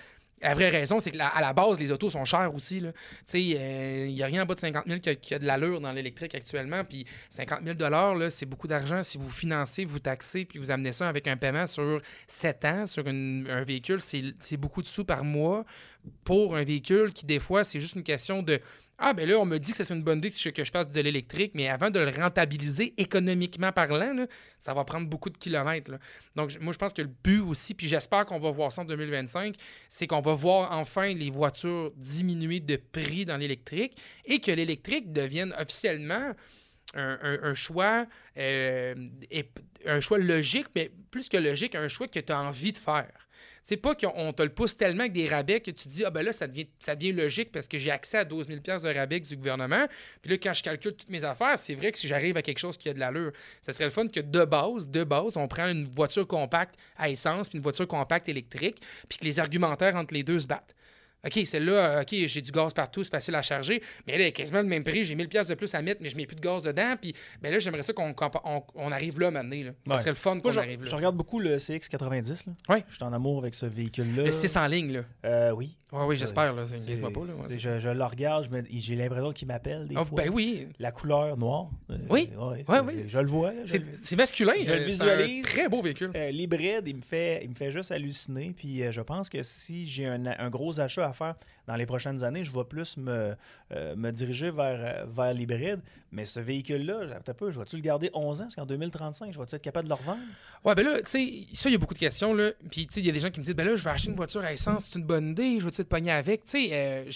la vraie raison, c'est qu'à la base, les autos sont chères aussi. Il euh, n'y a rien en bas de cinquante mille qui a, qui a de l'allure dans l'électrique actuellement. Puis cinquante mille dollars, c'est beaucoup d'argent. Si vous financez, vous taxez, puis vous amenez ça avec un paiement sur sept ans sur une, un véhicule, c'est beaucoup de sous par mois pour un véhicule qui, des fois, c'est juste une question de... Ah, ben là, on me dit que c'est une bonne idée que je, que je fasse de l'électrique, mais avant de le rentabiliser économiquement parlant, là, ça va prendre beaucoup de kilomètres. Là. Donc, moi, je pense que le but aussi, puis j'espère qu'on va voir ça en deux mille vingt-cinq, c'est qu'on va voir enfin les voitures diminuer de prix dans l'électrique et que l'électrique devienne officiellement un, un, un choix euh, un choix logique, mais plus que logique, un choix que tu as envie de faire. C'est pas qu'on te le pousse tellement avec des rabais que tu te dis « Ah ben là, ça devient, ça devient logique parce que j'ai accès à douze mille dollars de rabais du gouvernement. » Puis là, quand je calcule toutes mes affaires, c'est vrai que si j'arrive à quelque chose qui a de l'allure, ça serait le fun que de base, de base, on prend une voiture compacte à essence puis une voiture compacte électrique puis que les argumentaires entre les deux se battent. OK, celle-là, OK, j'ai du gaz partout, c'est facile à charger, mais là, quasiment le même prix, j'ai mille dollars de plus à mettre, mais je mets plus de gaz dedans, puis ben là, j'aimerais ça qu'on on, on arrive là maintenant. Là. Ça ouais. serait le fun qu'on je, arrive là. Je regarde beaucoup le C X quatre-vingt-dix. Oui. Je suis en amour avec ce véhicule-là. Le six en ligne, là. Euh, oui. Oui, oui, j'espère. Euh, Niaise-moi pas. Là, ouais, je, je le regarde, j'ai l'impression qu'il m'appelle des oh, fois. Ben oui. La couleur noire. Euh, oui. Ouais, ouais, oui. Je le vois. C'est masculin. Je le visualise. Un très beau véhicule. Euh, L'hybride, il me fait, il me fait juste halluciner. Puis euh, je pense que si j'ai un, un gros achat à faire dans les prochaines années, je vais plus me, euh, me diriger vers, vers l'hybride. Mais ce véhicule-là, un peu, je vais-tu le garder onze ans? Parce qu'en deux mille trente-cinq, je vais-tu être capable de le revendre? Ouais, ben là, tu sais, ça, il y a beaucoup de questions, là. Puis, tu sais, il y a des gens qui me disent, ben là, je vais acheter une voiture à essence, c'est une bonne idée, je vais-tu te pogner avec? Tu sais, euh,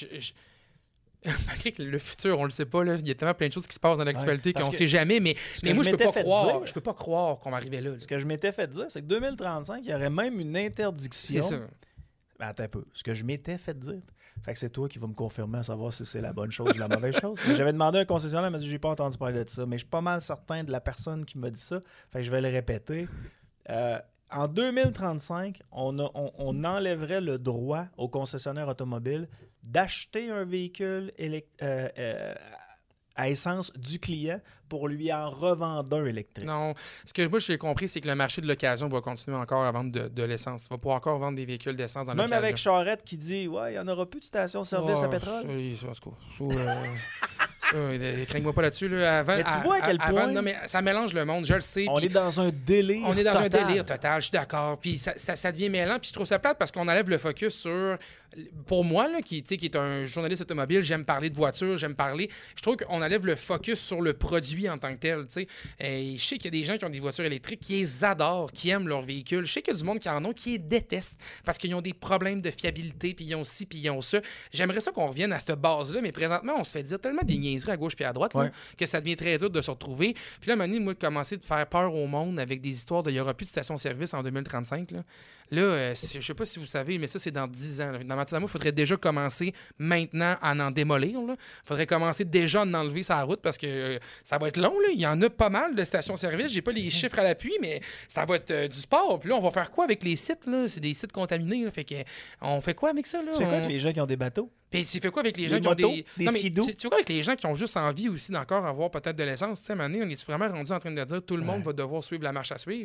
malgré que le futur, on le sait pas, là. Il y a tellement plein de choses qui se passent dans l'actualité ouais, qu'on ne sait jamais, mais, mais moi, je peux pas croire. Dire, je peux pas croire qu'on va arriver là, là. Ce que je m'étais fait dire, c'est que deux mille trente-cinq, il y aurait même une interdiction. C'est ça. Ben, attends un peu. Ce que je m'étais fait dire. Fait que c'est toi qui vas me confirmer à savoir si c'est la bonne chose ou la mauvaise chose. J'avais demandé à un concessionnaire, il m'a dit j'ai pas entendu parler de ça, mais je suis pas mal certain de la personne qui m'a dit ça. Fait que je vais le répéter. Euh, en deux mille trente-cinq, on, a, on, on enlèverait le droit aux concessionnaires automobiles d'acheter un véhicule élect- euh, euh, à essence du client pour lui en revendre un électrique. Non. Ce que moi, j'ai compris, c'est que le marché de l'occasion va continuer encore à vendre de, de l'essence. Il va pouvoir encore vendre des véhicules d'essence dans l'occasion. Même avec Charette qui dit « Ouais, il n'y en aura plus de station-service oh, à pétrole. » Ça, ça, ça, euh, craigne-moi pas là-dessus. Là. Avant, mais tu vois à quel à, point... Avant, non, mais ça mélange le monde, je le sais. On est dans un délire On est dans total. un délire total, je suis d'accord. Puis ça, ça, ça devient mêlant. Puis je trouve ça plate parce qu'on enlève le focus sur... Pour moi, là, qui, qui est un journaliste automobile, j'aime parler de voitures, j'aime parler... Je trouve qu'on enlève le focus sur le produit en tant que tel. T'sais. Et je sais qu'il y a des gens qui ont des voitures électriques qui les adorent, qui aiment leur véhicule. Je sais qu'il y a du monde qui en ont, qui les détestent parce qu'ils ont des problèmes de fiabilité, puis ils ont ci, puis ils ont ça. J'aimerais ça qu'on revienne à cette base-là, mais présentement, on se fait dire tellement des niaiseries à gauche puis à droite ouais. là, que ça devient très dur de se retrouver. Puis là, à un moment donné, moi, de commencer de faire peur au monde avec des histoires de il n'y aura plus de station-service en deux mille trente-cinq. Là, là euh, je sais pas si vous savez, mais ça, c'est dans dix ans. Là. Dans ma tête à moi, il faudrait déjà commencer maintenant à en démolir. Il faudrait commencer déjà à en enlever sa route parce que euh, ça va être long. Là. Il y en a pas mal de stations-service. J'ai pas les chiffres à l'appui, mais ça va être euh, du sport. Puis là, on va faire quoi avec les sites? Là? C'est des sites contaminés. Là. Fait que, on fait quoi avec ça? Là? Tu fais quoi on... avec les gens qui ont des bateaux? Puis tu fais quoi avec les gens les qui motos, ont des... des non, mais skidoo? Tu, tu fais quoi avec les gens qui ont juste envie aussi d'encore avoir peut-être de l'essence? Tu sais, à un moment donné, on est vraiment rendu en train de dire tout le monde ouais. va devoir suivre la marche à suivre?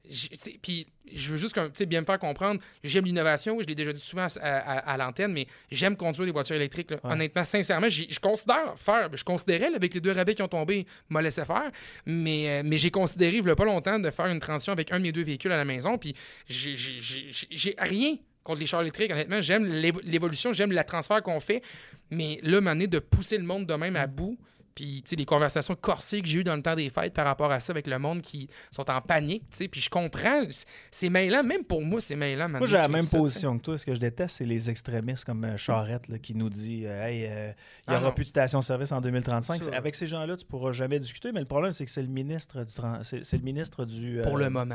Puis je veux juste bien me faire comprendre, j'aime l'innovation, je l'ai déjà dit souvent à, à, à l'antenne, mais j'aime conduire des voitures électriques. Là. Ouais. Honnêtement, sincèrement, je considère faire, je considérais là, avec les deux rabais qui ont tombé, m'a laissé faire, mais, euh, mais j'ai considéré il n'y a pas longtemps de faire une transition avec un de mes deux véhicules à la maison, puis j'ai, j'ai, j'ai, j'ai rien contre les chars électriques, honnêtement, j'aime l'évolution, j'aime le transfert qu'on fait, mais là, m'amener de pousser le monde de même à bout. Puis, tu sais, les conversations corsées que j'ai eues dans le temps des fêtes par rapport à ça avec le monde qui sont en panique, tu sais. Puis, je comprends, c'est mêlant. Même pour moi, c'est mêlant. Moi, j'ai la même ça, position t'sais. que toi. Ce que je déteste, c'est les extrémistes comme euh, Charette là, qui nous dit euh, Hey, il euh, n'y aura ah plus de station-service en deux mille trente-cinq. Avec ces gens-là, tu ne pourras jamais discuter. Mais le problème, c'est que c'est le ministre du... C'est, c'est le ministre du... Euh, pour le moment.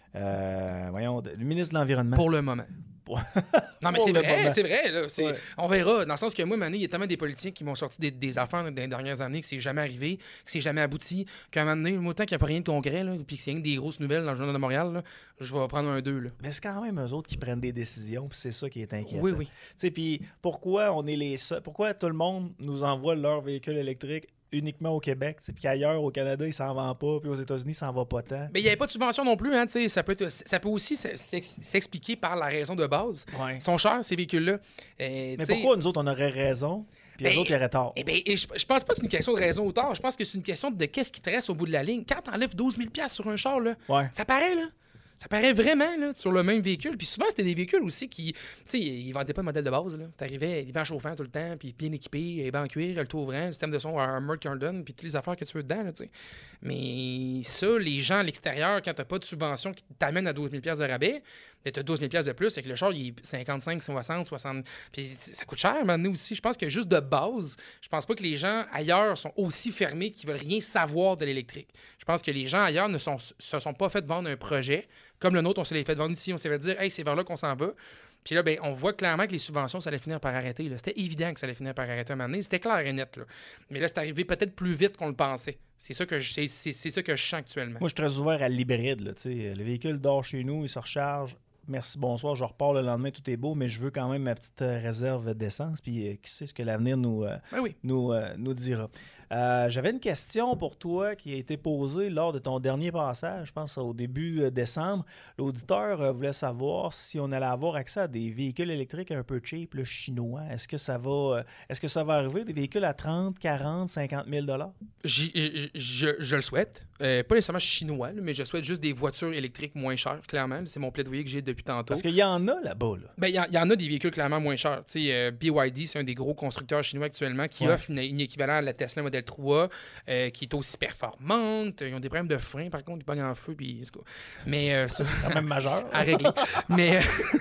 Euh, voyons, le ministre de l'Environnement. Pour le moment. Non, mais c'est vrai, c'est vrai. Là, c'est, ouais. On verra. Dans le sens que moi, il y a tellement des politiciens qui m'ont sorti des, des affaires dans les dernières années que c'est jamais arrivé, que c'est jamais abouti, qu'à un moment donné, autant qu'il n'y a pas rien de concret, puis que c'est rien que des grosses nouvelles dans le Journal de Montréal, là, je vais prendre un deux. Là. Mais c'est quand même eux autres qui prennent des décisions, puis c'est ça qui est inquiétant. Oui, oui. Puis pourquoi on est les seuls, pourquoi tout le monde nous envoie leur véhicule électrique uniquement au Québec, puis qu'ailleurs, au Canada, il s'en vend pas, puis aux États-Unis, il s'en va pas tant. Mais il n'y avait pas de subvention non plus. Hein, ça, peut être, ça peut aussi s'expliquer par la raison de base. Ouais. Ils sont chers, ces véhicules-là. Euh, Mais pourquoi nous autres, on aurait raison, puis les ben, autres, ils auraient tort? Eh ben, je, je pense pas que c'est une question de raison ou tort. Je pense que c'est une question de qu'est-ce qui te reste au bout de la ligne. Quand tu enlèves douze mille dollars sur un char, là, Ouais. ça paraît, là. Ça paraît vraiment là, sur le même véhicule. Puis souvent, c'était des véhicules aussi qui. Tu sais, ils vendaient pas de modèle de base. Tu arrivais, l'hiver chauffant tout le temps, puis bien équipé, les bancs en cuir, le toit ouvrant, le système de son Armored Cardon, puis toutes les affaires que tu veux dedans. Là, mais ça, les gens à l'extérieur, quand t'as pas de subvention qui t'amène à douze mille dollars de rabais, mais t'as douze mille dollars de plus, c'est que le char, il est cinquante-cinq, soixante, soixante. Puis ça coûte cher maintenant aussi. Je pense que juste de base, je pense pas que les gens ailleurs sont aussi fermés qu'ils veulent rien savoir de l'électrique. Je pense que les gens ailleurs ne sont, se sont pas fait vendre un projet comme le nôtre, on se l'est fait vendre ici. On s'est fait dire, hey, c'est vers là qu'on s'en va. Puis là, ben, on voit clairement que les subventions, ça allait finir par arrêter. Là. C'était évident que ça allait finir par arrêter à un moment donné. C'était clair et net. Là. Mais là, c'est arrivé peut-être plus vite qu'on le pensait. C'est ça que je, c'est, c'est, c'est ça que je sens actuellement. Moi, je suis très ouvert à l'hybride. Là, le véhicule dort chez nous, il se recharge. Merci, bonsoir, je repars le lendemain, tout est beau, mais je veux quand même ma petite euh, réserve d'essence. Puis euh, qui sait ce que l'avenir nous, euh, ben oui. nous, euh, nous dira. Euh, j'avais une question pour toi qui a été posée lors de ton dernier passage, je pense au début euh, décembre. L'auditeur euh, voulait savoir si on allait avoir accès à des véhicules électriques un peu cheap, là, chinois. Est-ce que ça va euh, est-ce que ça va arriver, des véhicules à trente, quarante, cinquante mille dollars? Je, je, je le souhaite. Euh, pas nécessairement chinois, là, mais je souhaite juste des voitures électriques moins chères, clairement. C'est mon plaidoyer que j'ai depuis tantôt. Parce qu'il y en a là-bas. Là. Ben, il y, y en a des véhicules clairement moins chers. Euh, B Y D, c'est un des gros constructeurs chinois actuellement qui ouais. offre une, une équivalent à la Tesla Model trois, euh, qui est aussi performante. Ils ont des problèmes de frein, par contre, ils pognent en feu. Puis, mais euh, c'est quand même majeur. À régler. mais,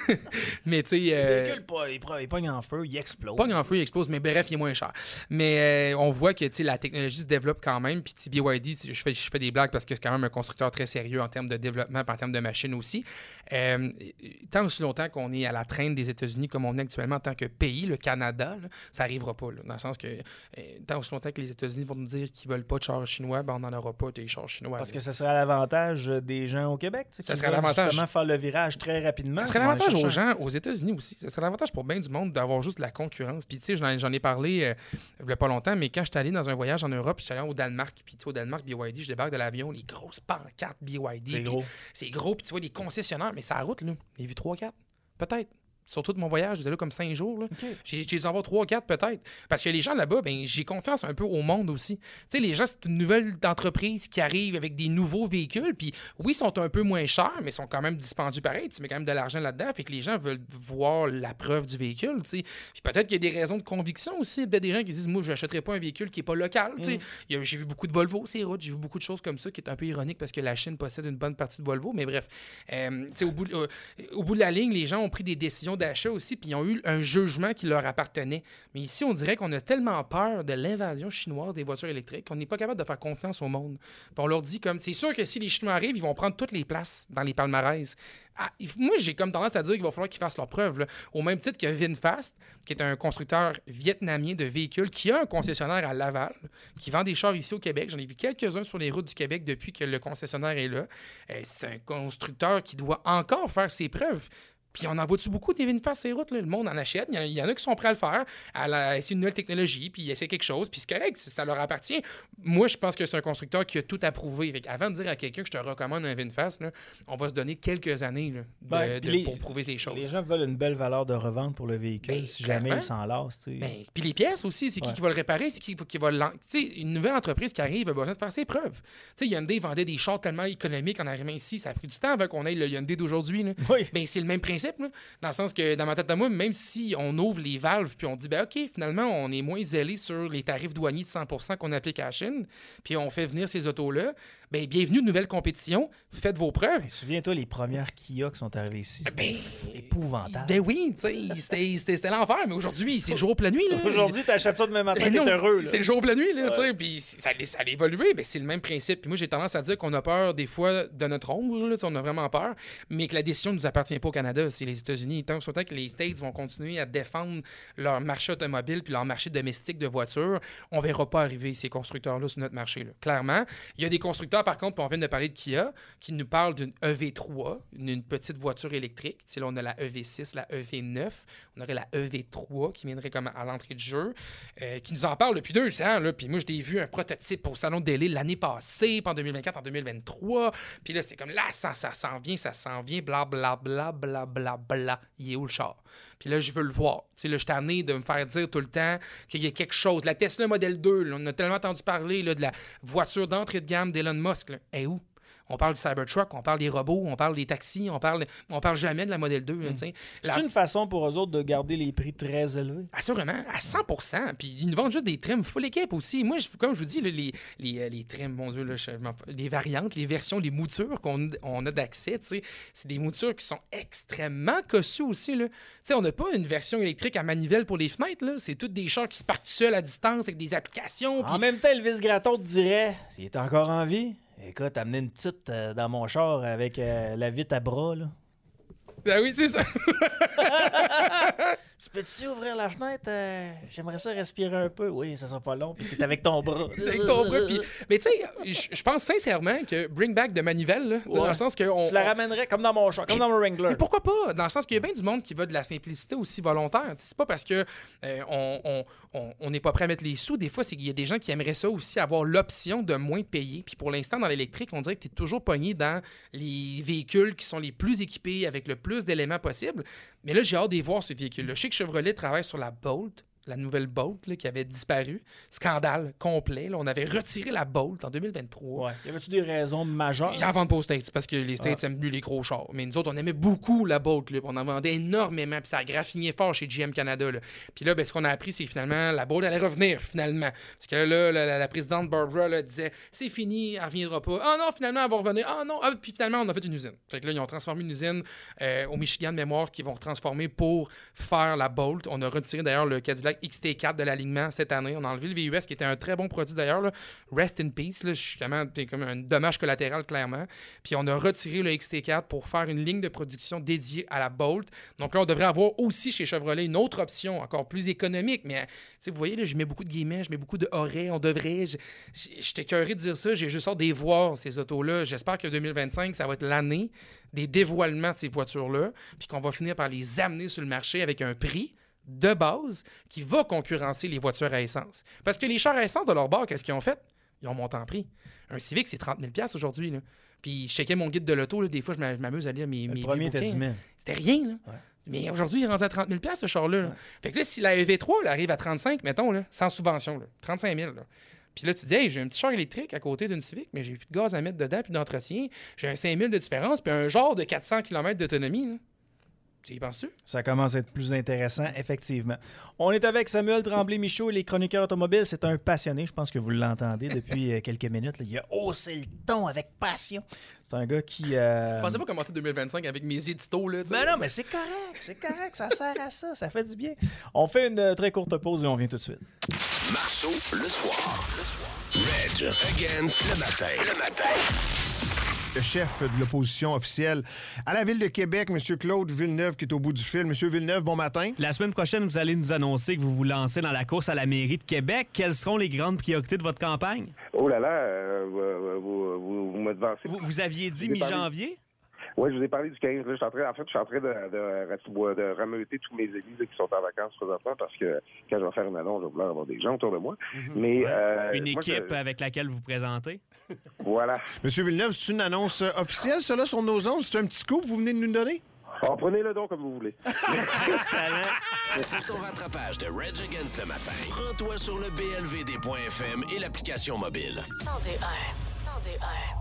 mais tu sais. Euh, le véhicule, pas, il, il pogne en feu, il explose. Pogne en feu, il explose, mais bref, il est moins cher. Mais euh, on voit que la technologie se développe quand même. Puis B Y D, je fais, je fais des blagues parce que c'est quand même un constructeur très sérieux en termes de développement et en termes de machines aussi. Euh, tant aussi longtemps qu'on est à la traîne des États-Unis comme on est actuellement en tant que pays, le Canada, là, ça n'arrivera pas. Là, dans le sens que euh, tant aussi longtemps que les États-Unis vont nous dire qu'ils veulent pas de chars chinois, ben on n'en aura pas des chars chinois. Parce là. que ce serait à l'avantage des gens au Québec. Ça serait l'avantage. Justement faire le virage très rapidement. Ça serait l'avantage aux gens aux États-Unis aussi. Ça serait l'avantage pour bien du monde d'avoir juste de la concurrence. Puis tu sais, j'en, j'en ai parlé euh, il y a pas longtemps, mais quand je suis allé dans un voyage en Europe, je suis allé au Danemark, puis au Danemark, B Y D, je débarque de l'avion, les grosses pancartes B Y D. C'est gros. C'est gros, puis tu vois les concessionnaires, mais c'est la route, là. J'ai vu trois quatre, peut-être. Sur tout mon voyage, j'étais là comme cinq jours. Là. Okay. J'ai, j'ai dû en avoir trois quatre peut-être. Parce que les gens là-bas, ben, j'ai confiance un peu au monde aussi. Tu sais, les gens, c'est une nouvelle entreprise qui arrive avec des nouveaux véhicules. Puis oui, ils sont un peu moins chers, mais ils sont quand même dispendieux pareil. Tu mets quand même de l'argent là-dedans. Fait que les gens veulent voir la preuve du véhicule. Tu sais. Puis peut-être qu'il y a des raisons de conviction aussi. Peut-être des gens qui disent, moi, je n'achèterai pas un véhicule qui n'est pas local. Mm. Tu sais. Il y a, j'ai vu beaucoup de Volvo, ces routes. J'ai vu beaucoup de choses comme ça qui est un peu ironique parce que la Chine possède une bonne partie de Volvo. Mais bref, euh, tu sais, au bout, euh, au bout de la ligne, les gens ont pris des décisions d'achat aussi. Puis ils ont eu un jugement qui leur appartenait. Mais ici, on dirait qu'on a tellement peur de l'invasion chinoise des voitures électriques qu'on n'est pas capable de faire confiance au monde. Puis on leur dit comme, c'est sûr que si les Chinois arrivent, ils vont prendre toutes les places dans les palmarès. Ah, moi, j'ai comme tendance à dire qu'il va falloir qu'ils fassent leur preuve. Là. Au même titre que VinFast, qui est un constructeur vietnamien de véhicules, qui a un concessionnaire à Laval, qui vend des chars ici au Québec. J'en ai vu quelques-uns sur les routes du Québec depuis que le concessionnaire est là. Euh, c'est un constructeur qui doit encore faire ses preuves. Puis on en voit-tu beaucoup des VinFast ces routes? Là? Le monde en achète. Il y, en a, il y en a qui sont prêts à le faire, à, la, à essayer une nouvelle technologie, puis essayer quelque chose, puis c'est correct, ça leur appartient. Moi, je pense que c'est un constructeur qui a tout approuvé. Fait avant de dire à quelqu'un que je te recommande un VinFast, là, on va se donner quelques années là, de, ben, de, les, pour prouver les choses. Les gens veulent une belle valeur de revente pour le véhicule ben, si jamais ils s'en lassent. Ben, puis les pièces aussi, c'est qui ouais. qui va le réparer, c'est qui, qui va le... Tu sais, une nouvelle entreprise qui arrive a besoin de faire ses preuves. Tu sais, Hyundai vendait des chars tellement économiques en arrivant ici, ça a pris du temps avant qu'on ait le Hyundai d'aujourd'hui. Là. Oui. Ben, c'est le même principe, là, dans le sens que dans ma tête à moi, même si on ouvre les valves puis on dit, ben OK, finalement, on est moins zélé sur les tarifs douaniers de cent pour cent qu'on applique à la Chine, puis on fait venir ces autos-là, ben bienvenue de nouvelle compétition, faites vos preuves. Souviens-toi, les premières Kia qui sont arrivées ici, c'était ben, épouvantable. Ben oui, tu sais, c'était, c'était, c'était l'enfer, mais aujourd'hui, c'est le jour plein nuit. Là. Aujourd'hui, t'achètes ça demain matin, t'es non, heureux. Là. C'est le jour plein nuit, là, ouais. tu sais, puis ça, ça a évolué, ben c'est le même principe. Puis moi, j'ai tendance à dire qu'on a peur des fois de notre ombre, là, on a vraiment peur, mais que la décision ne nous appartient pas au Canada. c'est les États-Unis. Tant autant que les States vont continuer à défendre leur marché automobile puis leur marché domestique de voitures, on ne verra pas arriver ces constructeurs-là sur notre marché, là. Clairement. Il y a des constructeurs, par contre, puis on vient de parler de Kia, qui nous parlent d'une E V trois, une, une petite voiture électrique. Tu sais, là, on a la E V six, la E V neuf. On aurait la E V trois qui viendrait comme à l'entrée du jeu, euh, qui nous en parle depuis deux ans. Là. Puis moi, je l'ai vu un prototype au Salon de Delhi l'année passée, pas en deux mille vingt-quatre, en deux mille vingt-trois. Puis là, c'est comme là, ça, ça s'en vient, ça s'en vient, blablabla, blablabla, bla, bla, bla. Il est où le char? Puis là, je veux le voir. Tu sais, là, je suis tanné de me faire dire tout le temps qu'il y a quelque chose. La Tesla Model deux, là, on a tellement entendu parler là, de la voiture d'entrée de gamme d'Elon Musk. Là. Elle est où? On parle du Cybertruck, on parle des robots, on parle des taxis, on parle, on parle jamais de la Model deux. Là, mm. C'est la... une façon pour eux autres de garder les prix très élevés? Assurément, à cent pour cent. Puis ils nous vendent juste des trims full équipe aussi. Moi, je, comme je vous dis, là, les, les, les trims, mon Dieu, là, je, les variantes, les versions, les moutures qu'on on a d'accès, c'est des moutures qui sont extrêmement cossues aussi. Là. On n'a pas une version électrique à manivelle pour les fenêtres. C'est toutes des chars qui se partent seuls à distance avec des applications. En pis... même temps, Elvis Gratton te dirait, s'il est encore en vie... Écoute, amener une petite euh, dans mon char avec euh, la vitre à bras, là. Ben oui, c'est ça. Tu peux-tu ouvrir la fenêtre? Euh, J'aimerais ça respirer un peu. Oui, ça sera pas long. Puis t'es avec ton bras. avec ton bras. Pis... Mais tu sais, je pense sincèrement que bring back de manivelle, là, ouais. dans le sens que... On, tu la on... ramènerais comme dans mon char, comme dans mon Wrangler. Mais pourquoi pas? Dans le sens qu'il y a bien du monde qui va de la simplicité aussi volontaire. C'est pas parce que euh, on on n'est pas prêt à mettre les sous. Des fois, c'est qu'il y a des gens qui aimeraient ça aussi, avoir l'option de moins payer. Puis pour l'instant, dans l'électrique, on dirait que tu es toujours pogné dans les véhicules qui sont les plus équipés avec le plus d'éléments possible. Mais là, j'ai hâte de voir ce véhicule-là. Je sais que Chevrolet travaille sur la Bolt, la nouvelle Bolt là, qui avait disparu. Scandale complet. Là. On avait retiré la Bolt en deux mille vingt-trois. Ouais. Y avait-tu des raisons majeures? Ils en vendent pas aux States parce que les States ah. aiment mieux les gros chars. Mais nous autres, on aimait beaucoup la Bolt. Là. On en vendait énormément. Puis ça a graffiné fort chez G M Canada. Là. Puis là, ben, ce qu'on a appris, c'est que finalement, la Bolt allait revenir finalement. Parce que là, la, la, la présidente Barbara là, disait c'est fini, elle reviendra pas. Ah non, finalement, elle va revenir. Ah non. Ah, puis finalement, on a fait une usine. Fait que là, ils ont transformé une usine euh, au Michigan de mémoire qu'ils vont transformer pour faire la Bolt. On a retiré d'ailleurs le Cadillac X T quatre de l'alignement cette année. On a enlevé le V U S qui était un très bon produit d'ailleurs. Là. Rest in peace. Là. Justement, c'est comme un dommage collatéral clairement. Puis on a retiré le X T quatre pour faire une ligne de production dédiée à la Bolt. Donc là, on devrait avoir aussi chez Chevrolet une autre option encore plus économique. Mais vous voyez, là, je mets beaucoup de guillemets, je mets beaucoup de aurais. On devrait. Je suis écœuré de dire ça. J'ai juste hâte de les voir, ces autos-là. J'espère que deux mille vingt-cinq, ça va être l'année des dévoilements de ces voitures-là. Puis qu'on va finir par les amener sur le marché avec un prix de base qui va concurrencer les voitures à essence. Parce que les chars à essence de leur bord, qu'est-ce qu'ils ont fait? Ils ont monté en prix. Un Civic, c'est trente mille dollars aujourd'hui. Là. Puis je checkais mon guide de l'auto, là, des fois, je m'amuse à lire mes, mes Le premier était dix mille. C'était rien. Là. Ouais. Mais aujourd'hui, il est rendu à trente mille dollars ce char-là. Là. Ouais. Fait que là, si la E V trois elle arrive à trente-cinq, mettons, là, sans subvention, là, trente-cinq mille. Là. Puis là, tu dis, hey, j'ai un petit char électrique à côté d'une Civic, mais j'ai plus de gaz à mettre dedans, puis d'entretien. J'ai un cinq mille de différence, puis un genre de quatre cents kilomètres d'autonomie. Là. Tu y penses-tu? Ça commence à être plus intéressant, effectivement. On est avec Samuel Tremblay-Michaud, les chroniqueurs automobiles. C'est un passionné. Je pense que vous l'entendez depuis quelques minutes. Là. Il a haussé le ton avec passion. C'est un gars qui... Euh... Je pensais pas commencer deux mille vingt-cinq avec mes éditos. Là, ben non, mais c'est correct. C'est correct. Ça sert à ça. Ça fait du bien. On fait une très courte pause et on vient tout de suite. Marceau, le soir. Le soir. Reg against le matin. Le matin. Le chef de l'opposition officielle à la Ville de Québec, M. Claude Villeneuve, qui est au bout du fil. M. Villeneuve, bon matin. La semaine prochaine, vous allez nous annoncer que vous vous lancez dans la course à la mairie de Québec. Quelles seront les grandes priorités de votre campagne? Oh là là, euh, vous, vous, vous, vous me devancez. Vous, vous aviez dit mi-janvier? Oui, je vous ai parlé du quinze. Là, je suis en, train, en fait, je suis en train de, de, de rameuter tous mes amis là, qui sont en vacances présentement parce que quand je vais faire une annonce, je vais vouloir avoir des gens autour de moi. Mm-hmm. Mais, ouais. euh, une équipe moi, je... avec laquelle vous présentez? Voilà. Monsieur Villeneuve, c'est une annonce officielle, cela, sur nos ondes? C'est un petit scoop que vous venez de nous donner? Alors, prenez-le donc comme vous voulez. Pour ton rattrapage de Reg Against le matin, rends-toi sur le B L V D point F M et l'application mobile. cent deux un. cent deux un.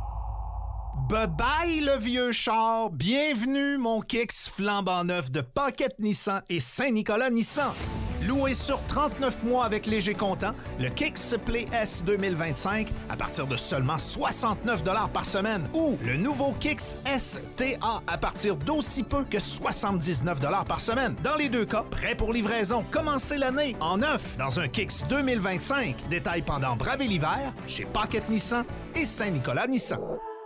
Bye-bye le vieux char, bienvenue mon Kicks flambant neuf de Pocket Nissan et Saint-Nicolas Nissan. Loué sur trente-neuf mois avec léger comptant, le Kicks Play S deux mille vingt-cinq à partir de seulement soixante-neuf dollars par semaine ou le nouveau Kicks S T A à partir d'aussi peu que soixante-dix-neuf dollars par semaine. Dans les deux cas, prêt pour livraison. Commencez l'année en neuf dans un Kicks deux mille vingt-cinq. Détail pendant braver l'hiver chez Pocket Nissan et Saint-Nicolas Nissan.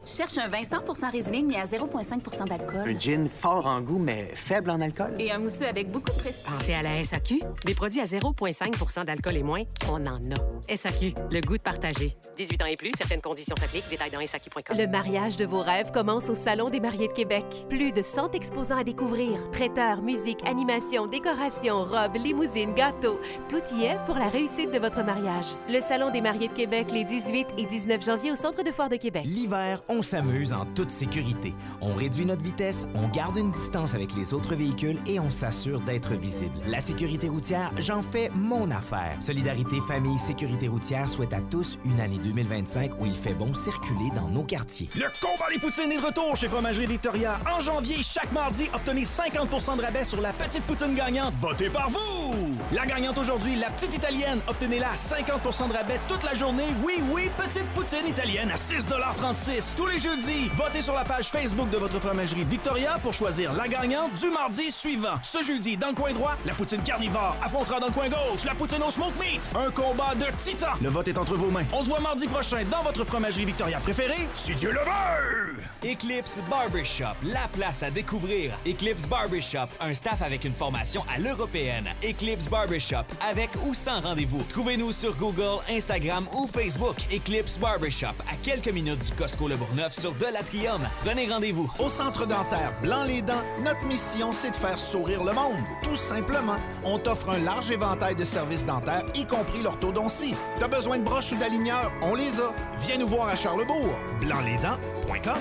Cherche un vin cent pour cent Riesling, mais à zéro virgule cinq pour cent d'alcool. Un gin fort en goût, mais faible en alcool. Et un mousseux avec beaucoup de prestige. Pensez à la S A Q. Des produits à zéro virgule cinq pour cent d'alcool et moins, on en a. S A Q, le goût de partager. dix-huit ans et plus, certaines conditions s'appliquent. Détails dans S A Q point com. Le mariage de vos rêves commence au Salon des mariés de Québec. Plus de cent exposants à découvrir. Traiteurs, musique, animation, décoration, robes, limousines, gâteaux. Tout y est pour la réussite de votre mariage. Le Salon des mariés de Québec, les dix-huit et dix-neuf janvier au Centre de foire de Québec. L'hiver, on s'amuse en toute sécurité. On réduit notre vitesse, on garde une distance avec les autres véhicules et on s'assure d'être visible. La sécurité routière, j'en fais mon affaire. Solidarité Famille Sécurité routière souhaite à tous une année deux mille vingt-cinq où il fait bon circuler dans nos quartiers. Le combat des poutines est de retour chez Fromagerie Victoria. En janvier, chaque mardi, obtenez cinquante pour cent de rabais sur la petite poutine gagnante votée par vous. La gagnante aujourd'hui, la petite italienne, obtenez-la à cinquante pour cent de rabais toute la journée. Oui, oui, petite poutine italienne à six trente-six. Tous les jeudis, votez sur la page Facebook de votre Fromagerie Victoria pour choisir la gagnante du mardi suivant. Ce jeudi, dans le coin droit, la poutine carnivore affrontera dans le coin gauche la poutine au smoke meat. Un combat de titans. Le vote est entre vos mains. On se voit mardi prochain dans votre Fromagerie Victoria préférée, si Dieu le veut! Eclipse Barbershop, la place à découvrir. Eclipse Barbershop, un staff avec une formation à l'européenne. Eclipse Barbershop, avec ou sans rendez-vous. Trouvez-nous sur Google, Instagram ou Facebook. Eclipse Barbershop, à quelques minutes du Costco Le Bourgneuf sur de l'Atrium. Prenez rendez-vous. Au Centre dentaire Blanc-les-Dents, notre mission, c'est de faire sourire le monde. Tout simplement. On t'offre un large éventail de services dentaires, y compris l'orthodontie. T'as besoin de broches ou d'aligneurs? On les a. Viens nous voir à Charlesbourg. blanc les dents point com.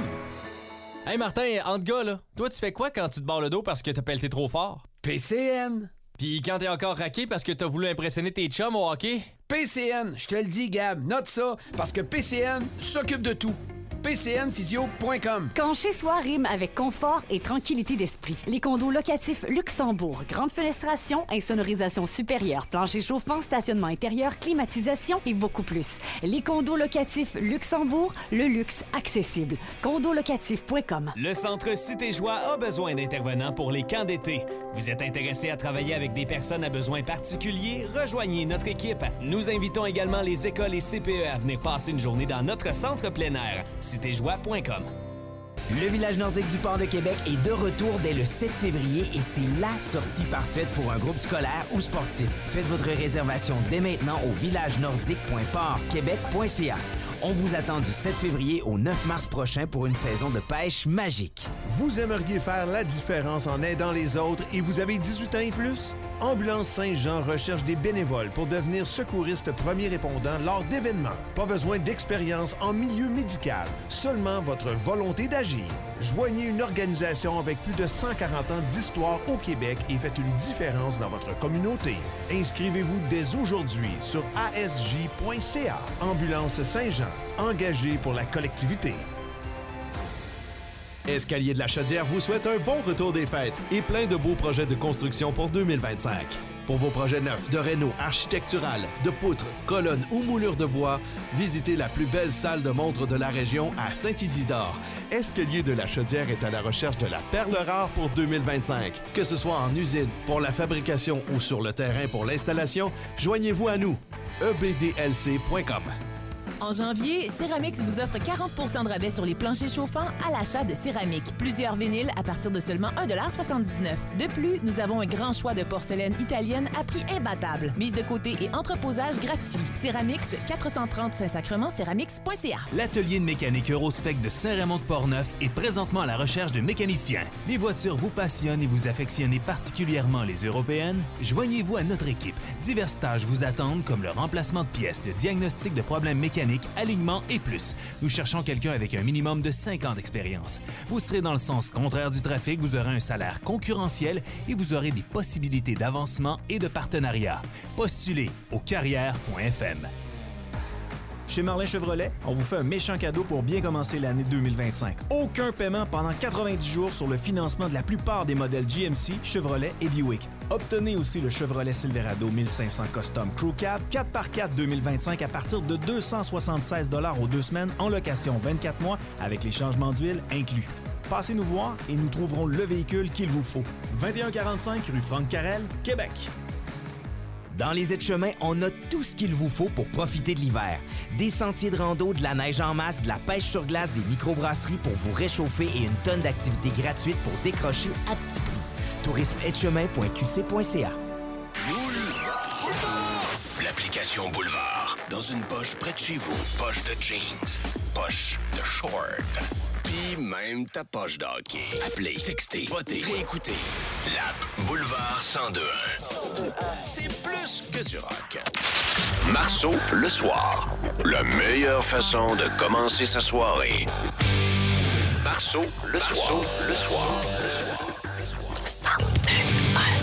Hey Martin, entre gars, là, toi tu fais quoi quand tu te barres le dos parce que t'as pelleté trop fort? P C N. Puis quand t'es encore raqué parce que t'as voulu impressionner tes chums au hockey? P C N, je te le dis, Gab, note ça, parce que P C N s'occupe de tout. P C N physio point com. Quand chez soi rime avec confort et tranquillité d'esprit. Les condos locatifs Luxembourg. Grande fenestration, insonorisation supérieure, plancher chauffant, stationnement intérieur, climatisation et beaucoup plus. Les condos locatifs Luxembourg, le luxe accessible. condo locatif point com. Le Centre Cité Joie a besoin d'intervenants pour les camps d'été. Vous êtes intéressé à travailler avec des personnes à besoins particuliers? Rejoignez notre équipe. Nous invitons également les écoles et C P E à venir passer une journée dans notre centre plein air. cité joie point com. Le village nordique du Port de Québec est de retour dès le sept février et c'est la sortie parfaite pour un groupe scolaire ou sportif. Faites votre réservation dès maintenant au village nordique point port québec point c a. On vous attend du sept février au neuf mars prochain pour une saison de pêche magique. Vous aimeriez faire la différence en aidant les autres et vous avez dix-huit ans et plus? Ambulance Saint-Jean recherche des bénévoles pour devenir secouriste premier répondant lors d'événements. Pas besoin d'expérience en milieu médical, seulement votre volonté d'agir. Joignez une organisation avec plus de cent quarante ans d'histoire au Québec et faites une différence dans votre communauté. Inscrivez-vous dès aujourd'hui sur a s j point c a. Ambulance Saint-Jean, engagé pour la collectivité. Escalier de la Chaudière vous souhaite un bon retour des fêtes et plein de beaux projets de construction pour deux mille vingt-cinq. Pour vos projets neufs, de réno, architectural, de poutres, colonnes ou moulures de bois, visitez la plus belle salle de montre de la région à Saint-Isidore. Escalier de la Chaudière est à la recherche de la perle rare pour deux mille vingt-cinq. Que ce soit en usine, pour la fabrication ou sur le terrain pour l'installation, joignez-vous à nous. e b d l c point com. En janvier, Céramix vous offre quarante pour cent de rabais sur les planchers chauffants à l'achat de céramique. Plusieurs vinyles à partir de seulement un dollar soixante-dix-neuf. De plus, nous avons un grand choix de porcelaine italienne à prix imbattable. Mise de côté et entreposage gratuit. Céramix, quatre cent trente Saint-Sacrement, céramix point c a. L'atelier de mécanique Eurospec de Saint-Raymond-de-Portneuf est présentement à la recherche de mécaniciens. Les voitures vous passionnent et vous affectionnez particulièrement les européennes? Joignez-vous à notre équipe. Divers tâches vous attendent comme le remplacement de pièces, le diagnostic de problèmes mécaniques, alignement et plus. Nous cherchons quelqu'un avec un minimum de cinq ans d'expérience. Vous serez dans le sens contraire du trafic, vous aurez un salaire concurrentiel et vous aurez des possibilités d'avancement et de partenariat. Postulez au carrière point f m. Chez Marlin Chevrolet, on vous fait un méchant cadeau pour bien commencer l'année deux mille vingt-cinq. Aucun paiement pendant quatre-vingt-dix jours sur le financement de la plupart des modèles G M C, Chevrolet et Buick. Obtenez aussi le Chevrolet Silverado mille cinq cents Custom Crew Cab quatre par quatre deux mille vingt-cinq à partir de deux cent soixante-seize dollars aux deux semaines en location vingt-quatre mois avec les changements d'huile inclus. Passez nous voir et nous trouverons le véhicule qu'il vous faut. vingt et un quarante-cinq rue Franck Carrel, Québec. Dans les aides-chemins, on a tout ce qu'il vous faut pour profiter de l'hiver. Des sentiers de rando, de la neige en masse, de la pêche sur glace, des microbrasseries pour vous réchauffer et une tonne d'activités gratuites pour décrocher à petit prix. tourisme aides-chemins point q c point c a. L'application Boulevard. Dans une poche près de chez vous. Poche de jeans. Poche de short. Puis même ta poche d'hockey. Appelez, textez, votez, réécoutez. L'app Boulevard cent deux point un. C'est plus que du rock. Marceau, le soir. La meilleure façon de commencer sa soirée. Marceau, le soir. Le soir. Le soir. cent deux point un.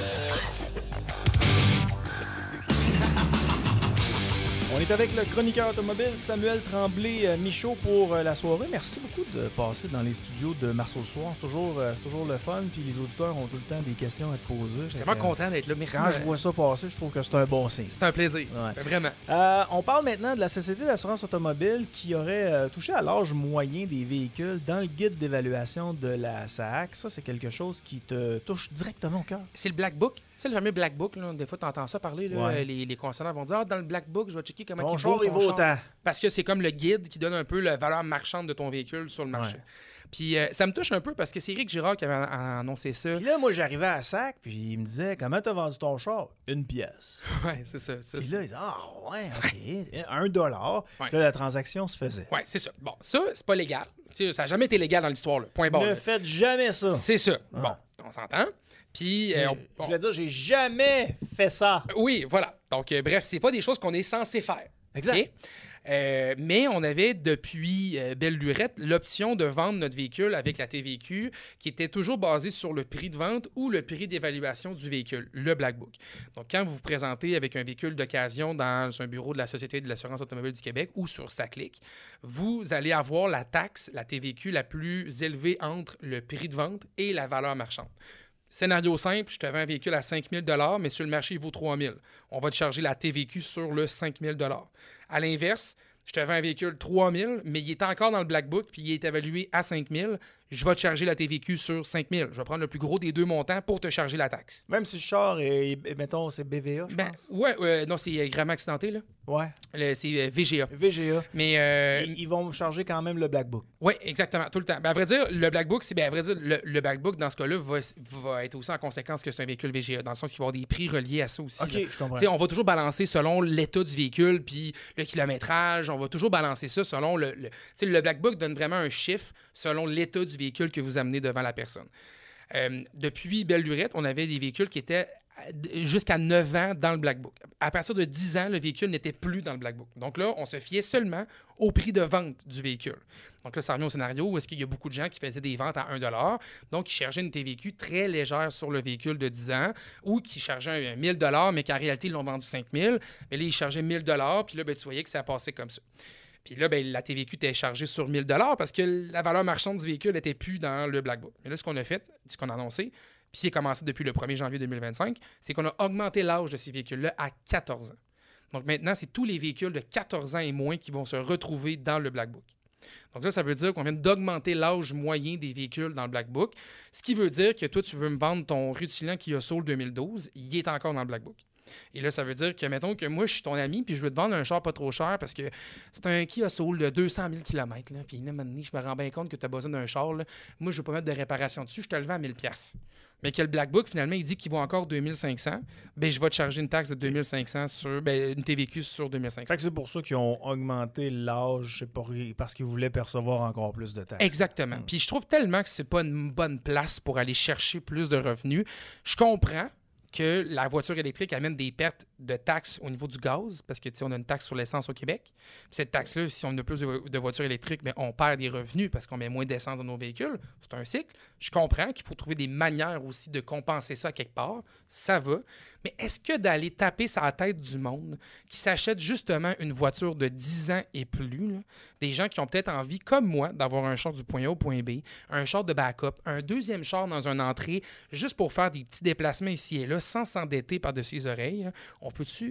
On est avec le chroniqueur automobile Samuel Tremblay-Michaud pour la soirée. Merci beaucoup de passer dans les studios de Marceau le soir. C'est toujours, c'est toujours le fun. Puis les auditeurs ont tout le temps des questions à te poser. Je suis vraiment content d'être là. Merci. Quand je vois ça passer, je trouve que c'est un bon signe. C'est un plaisir. Ouais. Vraiment. Euh, on parle maintenant de la Société d'assurance automobile qui aurait euh, touché à l'âge moyen des véhicules dans le guide d'évaluation de la S A A C. Ça, c'est quelque chose qui te touche directement au cœur. C'est le Black Book. C'est le fameux Black Book. Là. Des fois, tu entends ça parler. Là. Ouais. Les, les concessionnaires vont dire ah, dans le Black Book, je vais checker comment ton il char vaut. il vaut autant. Parce que c'est comme le guide qui donne un peu la valeur marchande de ton véhicule sur le marché. Ouais. Puis euh, ça me touche un peu parce que c'est Éric Girard qui avait annoncé ça. Puis là, moi, j'arrivais à S A C, puis il me disait comment t'as vendu ton char? Une pièce. Ouais, c'est ça. ça puis c'est... là, il disait ah, ouais, OK. Un dollar. Ouais. Puis là, la transaction se faisait. Ouais, c'est ça. Bon, ça, c'est pas légal. T'sais, ça n'a jamais été légal dans l'histoire. Là. Point barre. Ne là. faites jamais ça. C'est ça. Ah. Bon, on s'entend. Puis, euh, on- Je voulais dire, j'ai jamais fait ça. Oui, voilà. Donc, euh, bref, c'est pas des choses qu'on est censé faire. Exact. OK? Euh, mais on avait depuis euh, belle lurette l'option de vendre notre véhicule avec la T V Q qui était toujours basée sur le prix de vente ou le prix d'évaluation du véhicule, le Black Book. Donc, quand vous vous présentez avec un véhicule d'occasion dans un bureau de la Société de l'assurance automobile du Québec ou sur SACLIC, vous allez avoir la taxe, la T V Q la plus élevée entre le prix de vente et la valeur marchande. Scénario simple, je te vends un véhicule à cinq mille dollars, mais sur le marché, il vaut trois mille. On va te charger la T V Q sur le cinq mille dollars. À l'inverse, je te vends un véhicule trois mille, mais il est encore dans le Black Book, puis il est évalué à cinq mille. Je vais te charger la T V Q sur cinq mille. Je vais prendre le plus gros des deux montants pour te charger la taxe. Même si le char est, est- mettons, c'est B V A, je Ben, pense. ouais, euh, non, c'est euh, gravement accidenté, là. Ouais. Le- c'est euh, V G A. V G A. Mais euh, Ils, ils vont me charger quand même le Black Book. oui, exactement, tout le temps. Ben, à vrai dire, le Black Book, c'est ben, à vrai dire, le, le Black Book, dans ce cas-là, va, va être aussi en conséquence que c'est un véhicule V G A, dans le sens qu'il va y avoir des prix reliés à ça aussi. OK, là. je comprends. Tu sais, on va toujours balancer selon l'état du véhicule, puis le kilométrage. On va toujours balancer ça selon le... le tu sais, le Black Book donne vraiment un chiffre selon l'état du véhicule que vous amenez devant la personne. Euh, depuis belle lurette, on avait des véhicules qui étaient jusqu'à neuf ans dans le Black Book. À partir de dix ans, le véhicule n'était plus dans le Black Book. Donc là, on se fiait seulement au prix de vente du véhicule. Donc là, ça revient au scénario où est-ce qu'il y a beaucoup de gens qui faisaient des ventes à un dollar, donc qui chargeaient une T V Q très légère sur le véhicule de dix ans, ou qui chargeaient un mille dollars, mais qu'en réalité, ils l'ont vendu cinq mille. Mais là, ils chargeaient mille dollars, puis là, ben, tu voyais que ça passait comme ça. Puis là, ben, la T V Q était chargée sur mille dollars parce que la valeur marchande du véhicule n'était plus dans le Black Book. Mais là, ce qu'on a fait, ce qu'on a annoncé, puis c'est commencé depuis le premier janvier deux mille vingt-cinq, c'est qu'on a augmenté l'âge de ces véhicules-là à quatorze ans. Donc maintenant, c'est tous les véhicules de quatorze ans et moins qui vont se retrouver dans le Black Book. Donc là, ça veut dire qu'on vient d'augmenter l'âge moyen des véhicules dans le Black Book, ce qui veut dire que toi, tu veux me vendre ton Rutilant Kia Soul deux mille douze, il est encore dans le Black Book. Et là, ça veut dire que, mettons que moi, je suis ton ami, puis je veux te vendre un char pas trop cher parce que c'est un Kia Soul de deux cent mille kilomètres. Là, puis, là, maintenant, je me rends bien compte que tu as besoin d'un char. Là. Moi, je ne veux pas mettre de réparation dessus, je te le vends à mille dollars. Mais que le Black Book, finalement, il dit qu'il vaut encore deux mille cinq cents. Bien, je vais te charger une taxe de deux mille cinq cents sur. Ben, une T V Q sur deux mille cinq cents. Fait que c'est pour ça qu'ils ont augmenté l'âge, c'est pour- parce qu'ils voulaient percevoir encore plus de taxes. Exactement. Puis je trouve tellement que c'est pas une bonne place pour aller chercher plus de revenus. Je comprends que la voiture électrique amène des pertes de taxes au niveau du gaz, parce que tu sais, on a une taxe sur l'essence au Québec. Puis cette taxe-là, si on a plus de, de voitures électriques, bien, on perd des revenus parce qu'on met moins d'essence dans nos véhicules. C'est un cycle. Je comprends qu'il faut trouver des manières aussi de compenser ça quelque part. Ça va. Mais est-ce que d'aller taper sur la tête du monde qui s'achète justement une voiture de dix ans et plus, là, des gens qui ont peut-être envie, comme moi, d'avoir un char du point A au point B, un char de backup, un deuxième char dans une entrée, juste pour faire des petits déplacements ici et là, sans s'endetter par-dessus les oreilles, hein, on peut-tu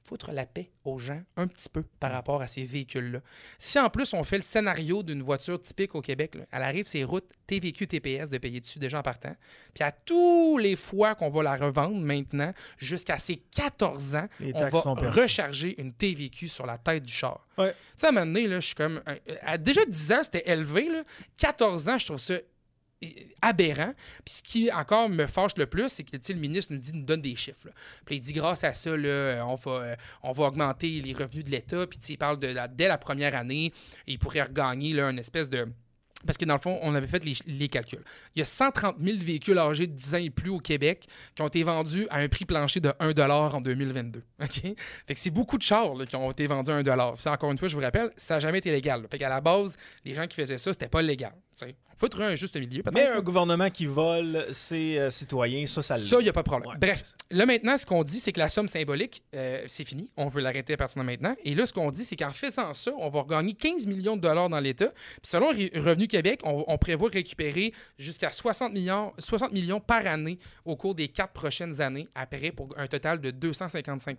foutre la paix aux gens un petit peu par rapport à ces véhicules-là. Si en plus on fait le scénario d'une voiture typique au Québec, là, elle arrive ces routes T V Q T P S de payer dessus déjà en partant, puis à tous les fois qu'on va la revendre maintenant, jusqu'à ses quatorze ans, les on va recharger une T V Q sur la tête du char. Ouais. Tu sais, à un moment donné, là, je suis comme... À déjà dix ans, c'était élevé. Là. quatorze ans, je trouve ça aberrant. Puis ce qui encore me fâche le plus, c'est que le ministre nous dit, nous donne des chiffres. Là. Puis il dit grâce à ça, là, on, va, on va augmenter les revenus de l'État. Puis il parle de la, dès la première année, il pourrait regagner là, une espèce de... Parce que dans le fond, on avait fait les, les calculs. Il y a cent trente mille véhicules âgés de dix ans et plus au Québec qui ont été vendus à un prix plancher de un dollar en deux mille vingt-deux. Okay? Fait que c'est beaucoup de chars là, qui ont été vendus à un dollar. Ça, encore une fois, je vous rappelle, ça n'a jamais été légal. Là. Fait qu'à la base, les gens qui faisaient ça, c'était pas légal. T'sais. On peut trouver un juste milieu, peut-être. Mais un gouvernement qui vole ses euh, citoyens, ça, ça Ça, il n'y a pas de problème. Ouais. Bref, là maintenant, ce qu'on dit, c'est que la somme symbolique, euh, c'est fini. On veut l'arrêter à partir de maintenant. Et là, ce qu'on dit, c'est qu'en faisant ça, on va regagner quinze millions de dollars dans l'État. Puis selon Revenu Québec, on, on prévoit récupérer jusqu'à soixante millions, soixante millions par année au cours des quatre prochaines années, après pour un total de deux cent cinquante-cinq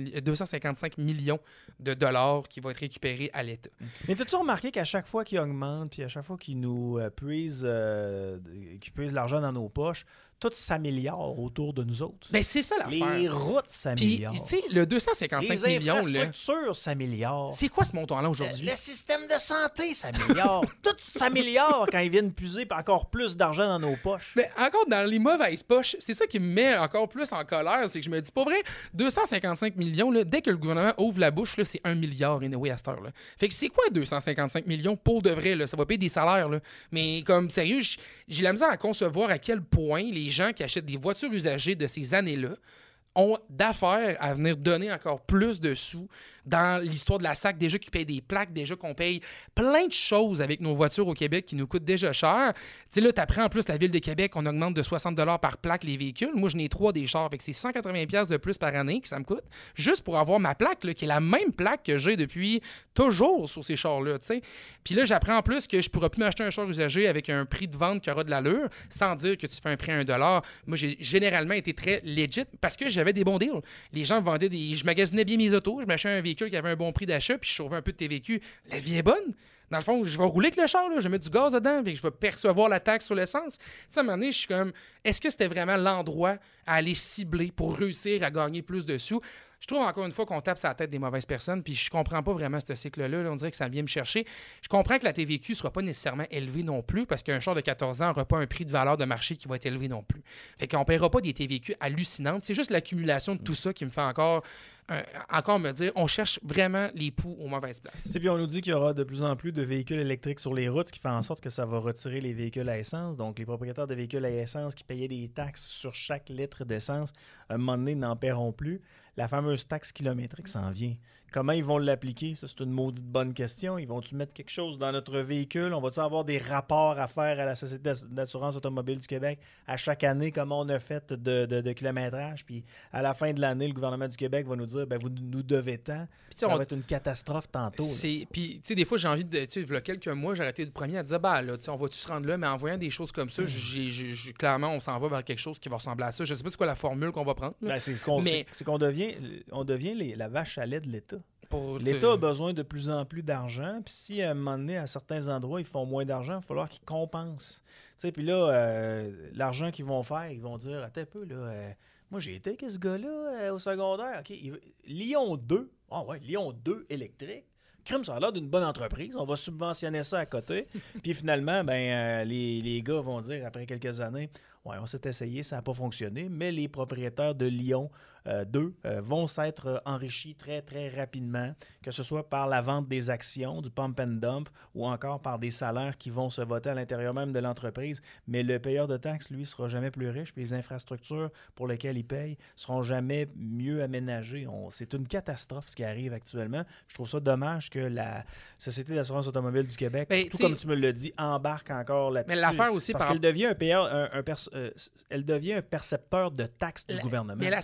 millions de dollars qui vont être récupérés à l'État. Mais t'as-tu remarqué qu'à chaque fois qu'il augmente, puis à chaque fois qu'il nous euh, puise, euh, qu'il puise l'argent dans nos poches, tout s'améliore autour de nous autres. Ben c'est ça l'affaire. Les routes s'améliorent. Puis, tu sais, le deux cent cinquante-cinq millions... Les infrastructures s'améliorent. C'est quoi ce montant-là aujourd'hui? Le, le système de santé s'améliore. Tout s'améliore quand ils viennent puiser encore plus d'argent dans nos poches. Mais encore dans les mauvaises poches, c'est ça qui me met encore plus en colère. C'est que je me dis, pas vrai, deux cent cinquante-cinq millions, là, dès que le gouvernement ouvre la bouche, là, c'est un milliard anyway à cette heure. Là. Fait que c'est quoi deux cent cinquante-cinq millions pour de vrai? Là? Ça va payer des salaires. Là. Mais comme, sérieux, j'ai la misère à concevoir à quel point les gens qui achètent des voitures usagées de ces années-là ont d'affaires à venir donner encore plus de sous dans l'histoire de la S A C, déjà qu'ils payent des plaques, déjà qu'on paye plein de choses avec nos voitures au Québec qui nous coûtent déjà cher. Tu sais, là, t'apprends en plus la Ville de Québec, on augmente de soixante dollars par plaque les véhicules. Moi, je n'ai trois des chars, fait que c'est cent quatre-vingts dollars de plus par année que ça me coûte, juste pour avoir ma plaque, là, qui est la même plaque que j'ai depuis toujours sur ces chars-là, tu sais. Puis là, j'apprends en plus que je pourrais plus m'acheter un char usagé avec un prix de vente qui aura de l'allure, sans dire que tu fais un prix à un dollar. Moi, j'ai généralement été très legit parce que j'avais des bons deals. Les gens vendaient des... Je magasinais bien mes autos, je m'achetais un véhicule qui avait un bon prix d'achat, puis je sauvais un peu de T V Q. La vie est bonne. Dans le fond, je vais rouler avec le char, là, je vais mettre du gaz dedans, puis je vais percevoir la taxe sur l'essence. Tu sais, à un moment donné, je suis comme, est-ce que c'était vraiment l'endroit à aller cibler pour réussir à gagner plus de sous? Je trouve encore une fois qu'on tape sur la tête des mauvaises personnes, puis je comprends pas vraiment ce cycle-là. Là, on dirait que ça vient me chercher. Je comprends que la T V Q ne sera pas nécessairement élevée non plus, parce qu'un char de quatorze ans n'aura pas un prix de valeur de marché qui va être élevé non plus. Fait qu'on ne paiera pas des T V Q hallucinantes. C'est juste l'accumulation de tout ça qui me fait encore, euh, encore me dire, on cherche vraiment les poux aux mauvaises places. Puis on nous dit qu'il y aura de plus en plus de véhicules électriques sur les routes, ce qui fait en sorte que ça va retirer les véhicules à essence. Donc, les propriétaires de véhicules à essence qui payaient des taxes sur chaque litre d'essence, à un moment donné, n'en paieront plus. La fameuse taxe kilométrique s'en vient. Comment ils vont l'appliquer? Ça, c'est une maudite bonne question. Ils vont-tu mettre quelque chose dans notre véhicule? On va-tu avoir des rapports à faire à la Société d'assurance automobile du Québec à chaque année, comment on a fait de, de, de kilométrage? Puis à la fin de l'année, le gouvernement du Québec va nous dire, ben vous nous devez tant. Puis ça on... va être une catastrophe tantôt. Puis, tu sais, des fois, j'ai envie de... Tu sais, il y a quelques mois, j'ai arrêté le premier à dire, bah là, on va-tu se rendre là? Mais en voyant des choses comme ça, mmh. j'ai, j'ai, clairement, on s'en va vers quelque chose qui va ressembler à ça. Je sais pas c'est quoi la formule qu'on va prendre. Ben, c'est ce qu'on, mais... c'est, c'est qu'on devient, on devient les, la vache à lait de l'État. Pour L'État a besoin de plus en plus d'argent. Puis si à un moment donné, à certains endroits, ils font moins d'argent, il va falloir qu'ils compensent. Puis là, euh, l'argent qu'ils vont faire, ils vont dire, attends un peu, là, euh, moi j'ai été avec ce gars-là euh, au secondaire. OK, il... Lyon deux, ah oh ouais, Lyon deux électrique. Crime, ça a l'air d'une bonne entreprise. On va subventionner ça à côté. Puis finalement, ben euh, les, les gars vont dire, après quelques années, ouais, on s'est essayé, ça n'a pas fonctionné, mais les propriétaires de Lyon euh, deux euh, vont s'être enrichis très, très rapidement, que ce soit par la vente des actions, du pump and dump, ou encore par des salaires qui vont se voter à l'intérieur même de l'entreprise. Mais le payeur de taxes, lui, sera jamais plus riche, puis les infrastructures pour lesquelles il paye seront jamais mieux aménagées. On, c'est une catastrophe ce qui arrive actuellement. Je trouve ça dommage que la Société d'assurance automobile du Québec, ben, tout comme tu me l'as dit, embarque encore là-dessus. Mais l'affaire aussi, parce par... qu'elle devient un payeur, un, un pers- euh, elle devient un percepteur de taxes du la, gouvernement. Mais la S A C, tu sais, puis je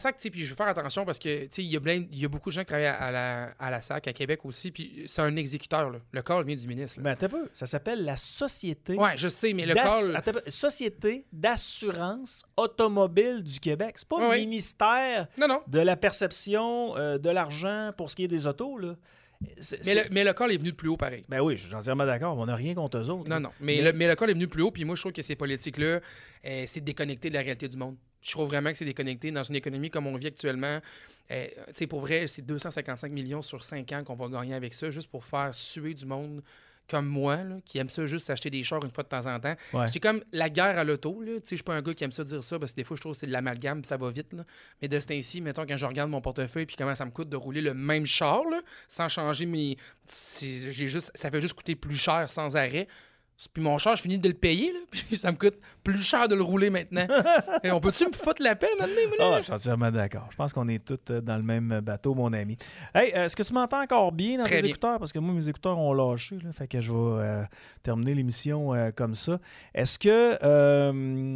veux faire attention parce que il y, y a beaucoup de gens qui travaillent à la, à la S A C, à Québec aussi, puis c'est un exécuteur. Là. Le call vient du ministre. Là. Mais attends un peu, ça s'appelle la Société... Ouais, je sais, mais le call... Attends, Société d'assurance automobile du Québec. C'est pas ouais, le ouais. ministère non, non. de la perception euh, de l'argent pour ce qui est des autos, là. C'est, mais, le, mais le call est venu de plus haut, pareil. Ben oui, je suis entièrement d'accord. On n'a rien contre eux autres. Non, là. non. Mais, mais... Le, mais le call est venu plus haut, puis moi, je trouve que ces politiques-là, euh, c'est déconnecté de la réalité du monde. Je trouve vraiment que c'est déconnecté dans une économie comme on vit actuellement. Euh, tu sais, pour vrai, c'est deux cent cinquante-cinq millions sur cinq ans qu'on va gagner avec ça, juste pour faire suer du monde comme moi, là, qui aime ça juste s'acheter des chars une fois de temps en temps. Ouais. C'est comme la guerre à l'auto. Je suis pas un gars qui aime ça dire ça parce que des fois, je trouve que c'est de l'amalgame ça va vite. Là. Mais de ce temps-ci, mettons, quand je regarde mon portefeuille puis comment ça me coûte de rouler le même char là, sans changer mes... C'est, j'ai juste... Ça fait juste coûter plus cher sans arrêt. Puis mon char, je finis de le payer, là, puis ça me coûte plus cher de le rouler maintenant. Et on peut-tu me foutre la peine maintenant? Ah, je suis entièrement d'accord. Je pense qu'on est tous dans le même bateau, mon ami. Hey, est-ce que tu m'entends encore bien dans Très tes bien. écouteurs? Parce que moi, mes écouteurs ont lâché, là, fait que je vais euh, terminer l'émission euh, comme ça. Est-ce que... Euh,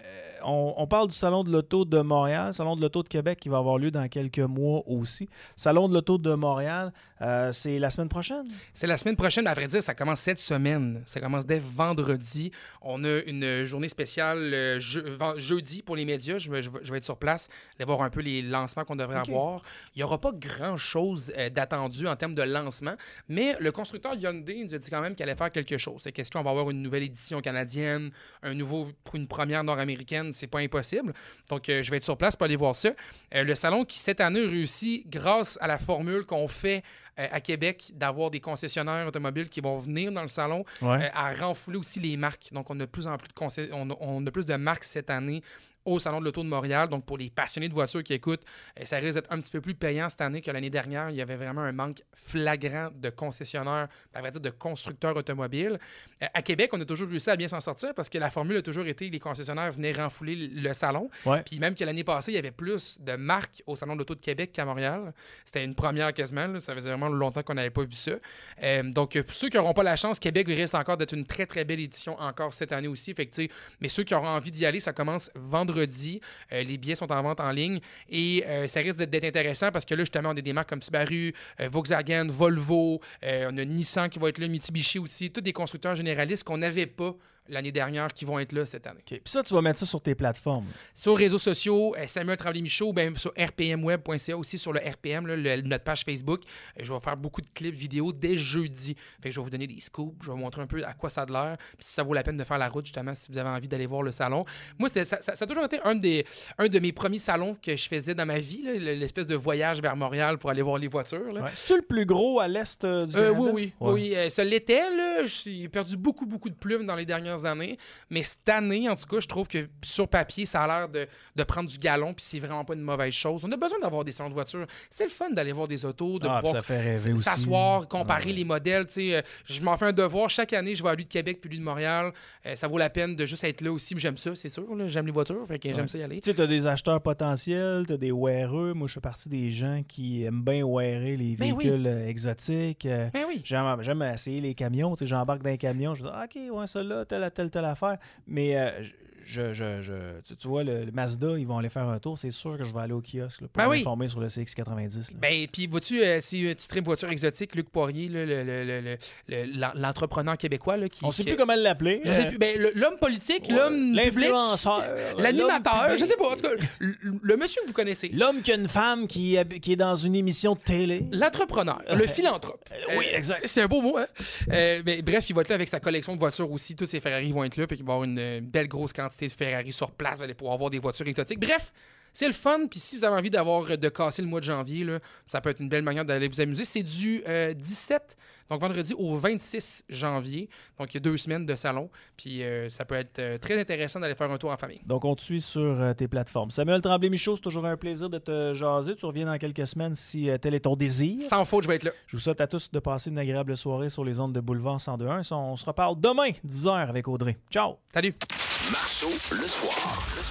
On, on parle du Salon de l'Auto de Montréal, Salon de l'Auto de Québec qui va avoir lieu dans quelques mois aussi. Salon de l'Auto de Montréal, euh, c'est la semaine prochaine? C'est la semaine prochaine, mais à vrai dire, ça commence cette semaine. Ça commence dès vendredi. On a une journée spéciale euh, je, ve- jeudi pour les médias. Je vais, je vais- je vais être sur place, aller voir un peu les lancements qu'on devrait Ok. avoir. Il n'y aura pas grand-chose euh, d'attendu en termes de lancement, mais le constructeur Hyundai nous a dit quand même qu'il allait faire quelque chose. C'est qu'est-ce qu'on va avoir une nouvelle édition canadienne, un nouveau, une première nord-américaine, c'est pas impossible. Donc, euh, je vais être sur place pour aller voir ça. Euh, le salon qui, cette année, réussit grâce à la formule qu'on fait euh, à Québec d'avoir des concessionnaires automobiles qui vont venir dans le salon Ouais. euh, à renfouler aussi les marques. Donc, on a de plus en plus de, concé- on a, on a plus de marques cette année au Salon de l'Auto de Montréal. Donc, pour les passionnés de voitures qui écoutent, euh, ça risque d'être un petit peu plus payant cette année que l'année dernière. Il y avait vraiment un manque flagrant de concessionnaires, à vrai dire, de constructeurs automobiles. Euh, à Québec, on a toujours réussi à bien s'en sortir parce que la formule a toujours été les concessionnaires venaient renfouler le le salon. Ouais. Puis même que l'année passée, il y avait plus de marques au Salon de l'Auto de Québec qu'à Montréal. C'était une première quasiment. Là. Ça faisait vraiment longtemps qu'on n'avait pas vu ça. Euh, donc, euh, pour ceux qui n'auront pas la chance, Québec risque encore d'être une très, très belle édition encore cette année aussi. Fait que, tu sais, mais ceux qui auront envie d'y aller, ça commence vendredi. Euh, les billets sont en vente en ligne et euh, ça risque d'être, d'être intéressant parce que là, justement, on a des marques comme Subaru, euh, Volkswagen, Volvo, euh, on a Nissan qui va être là, Mitsubishi aussi, tous des constructeurs généralistes qu'on n'avait pas l'année dernière qui vont être là cette année. OK. Puis ça, tu vas mettre ça sur tes plateformes. Sur les réseaux sociaux, euh, Samuel Tremblay-Michaud, ben, sur r p m web point c a aussi sur le R P M, là, le- notre page Facebook. Euh, je vais faire beaucoup de clips vidéo dès jeudi. Fait que je vais vous donner des scoops, je vais vous montrer un peu à quoi ça a de l'air, puis si ça vaut la peine de faire la route, justement, si vous avez envie d'aller voir le salon. Moi, c'est- ça, ça- ça a toujours été un, des, un de mes premiers salons que je faisais dans ma vie, là, l'espèce de voyage vers Montréal pour aller voir les voitures. Là. Ouais. C'est-tu le plus gros à l'est euh, du Euh, Canada? oui, oui, Ouais. oui. Euh, ça l'était, là. J'ai perdu beaucoup, beaucoup de plumes dans les dernières années. Mais cette année, en tout cas, je trouve que sur papier, ça a l'air de, de prendre du galon, puis c'est vraiment pas une mauvaise chose. On a besoin d'avoir des salons de voitures. C'est le fun d'aller voir des autos, de Ah, pouvoir ça fait rêver s- aussi. s'asseoir, comparer Ouais. les modèles. Tu sais, euh, je m'en fais un devoir. Chaque année, je vais à lui de Québec puis lui de Montréal. Euh, ça vaut la peine de juste être là aussi. Mais j'aime ça, c'est sûr. là. J'aime les voitures, fait que j'aime Ouais. ça y aller. Tu sais, t'as des acheteurs potentiels, t'as des wearers. Moi, je fais partie des gens qui aiment bien wearer les Ben oui. véhicules euh, exotiques. Euh, Ben oui. J'aime, j'aime essayer les camions. Tu sais, j'embarque dans un camion, je me dis, ah, OK, ouais, ça là, telle, telle, telle affaire. Mais euh, je, je, je, tu, tu vois, le, le Mazda, ils vont aller faire un tour. C'est sûr que je vais aller au kiosque là, pour Ben oui. m'informer sur le C X quatre-vingt-dix. là. Ben, puis vois-tu, euh, si euh, tu traites voiture exotique, Luc Poirier, là, le- le- le- le- le- l'en- l'entrepreneur québécois, là, qui. On sait qui- plus comment l'appeler. Je sais euh, plus. Ben, le- l'homme politique, ouais, l'homme public, l'influenceur, l'animateur, l'homme je sais pas. En tout cas, le, le monsieur que vous connaissez. L'homme qui a une femme qui, hab- qui est dans une émission de télé. L'entrepreneur, le philanthrope. Oui, Euh, exact. C'est un beau mot, hein? Euh, ben, bref, il va être là avec sa collection de voitures aussi. Tous ses Ferrari vont être là. Puis il va y avoir une, une belle grosse quantité de Ferrari sur place. Vous allez pouvoir avoir des voitures exotiques. Bref, c'est le fun. Puis si vous avez envie d'avoir de casser le mois de janvier, là, ça peut être une belle manière d'aller vous amuser. C'est du euh, dix-sept, donc vendredi au vingt-six janvier. Donc il y a deux semaines de salon. Puis euh, ça peut être euh, très intéressant d'aller faire un tour en famille. Donc, on te suit sur euh, tes plateformes. Samuel Tremblay-Michaud, c'est toujours un plaisir de te jaser. Tu reviens dans quelques semaines si euh, tel est ton désir. Sans faute, je vais être là. Je vous souhaite à tous de passer une agréable soirée sur les ondes de Boulevard cent deux point un. On se reparle demain, dix heures, avec Audrey. Ciao! Salut! Marceau, le soir. Le soir.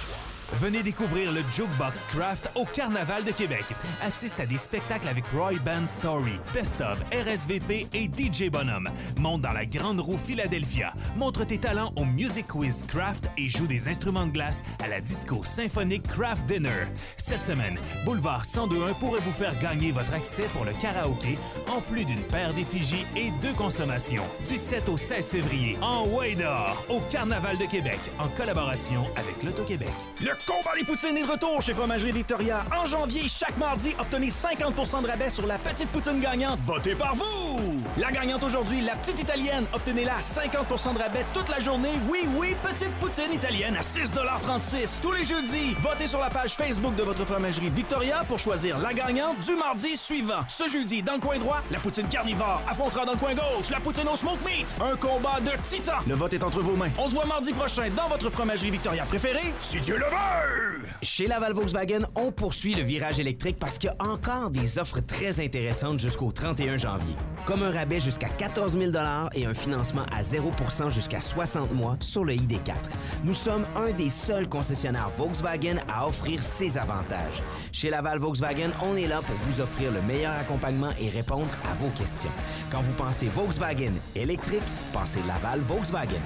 Venez découvrir le Jukebox Craft au Carnaval de Québec. Assiste à des spectacles avec Roy Band Story, Best of, R S V P et D J Bonhomme. Monte dans la Grande Roue Philadelphia. Montre tes talents au Music Quiz Craft et joue des instruments de glace à la disco symphonique Craft Dinner. Cette semaine, Boulevard cent deux un pourrait vous faire gagner votre accès pour le karaoké, en plus d'une paire d'effigies et deux consommations. Du sept au seize février, en Waydor, au Carnaval de Québec, en collaboration avec l'Auto-Québec. Le combat des poutines est de retour chez Fromagerie Victoria. En janvier, chaque mardi, obtenez cinquante pour cent de rabais sur la petite poutine gagnante, votée par vous! La gagnante aujourd'hui, la petite italienne, obtenez-la à cinquante pour cent de rabais toute la journée. Oui, oui, petite poutine italienne à six trente-six. Tous les jeudis, votez sur la page Facebook de votre Fromagerie Victoria pour choisir la gagnante du mardi suivant. Ce jeudi, dans le coin droit, la poutine carnivore affrontera dans le coin gauche la poutine au smoke meat. Un combat de titans. Le vote est entre vos mains. On se voit mardi prochain dans votre Fromagerie Victoria préférée, si Dieu le veut! Chez Laval Volkswagen, on poursuit le virage électrique parce qu'il y a encore des offres très intéressantes jusqu'au trente et un janvier. Comme un rabais jusqu'à quatorze mille et un financement à zéro pour cent jusqu'à soixante mois sur le I D quatre. Nous sommes un des seuls concessionnaires Volkswagen à offrir ces avantages. Chez Laval Volkswagen, on est là pour vous offrir le meilleur accompagnement et répondre à vos questions. Quand vous pensez Volkswagen électrique, pensez Laval Volkswagen.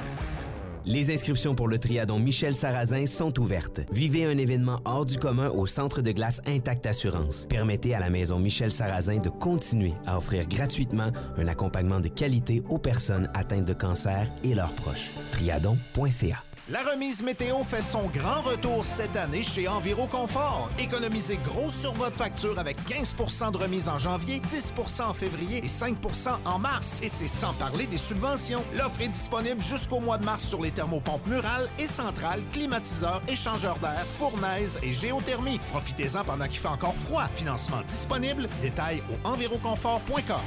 Les inscriptions pour le triathlon Michel Sarrazin sont ouvertes. Vivez un événement hors du commun au centre de glace Intact Assurance. Permettez à la maison Michel Sarrazin de continuer à offrir gratuitement un accompagnement de qualité aux personnes atteintes de cancer et leurs proches. triathlon point c a. La remise météo fait son grand retour cette année chez Enviro Confort. Économisez gros sur votre facture avec quinze pour cent de remise en janvier, dix pour cent en février et cinq pour cent en mars. Et c'est sans parler des subventions. L'offre est disponible jusqu'au mois de mars sur les thermopompes murales et centrales, climatiseurs, échangeurs d'air, fournaises et géothermie. Profitez-en pendant qu'il fait encore froid. Financement disponible. Détails au enviroconfort point com.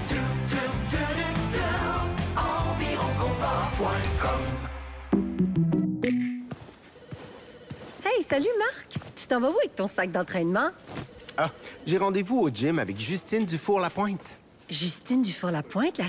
enviroconfort point com. Hey, salut Marc! Tu t'en vas où avec ton sac d'entraînement? Ah, j'ai rendez-vous au gym avec Justine Dufour-Lapointe. Justine Dufour-Lapointe, la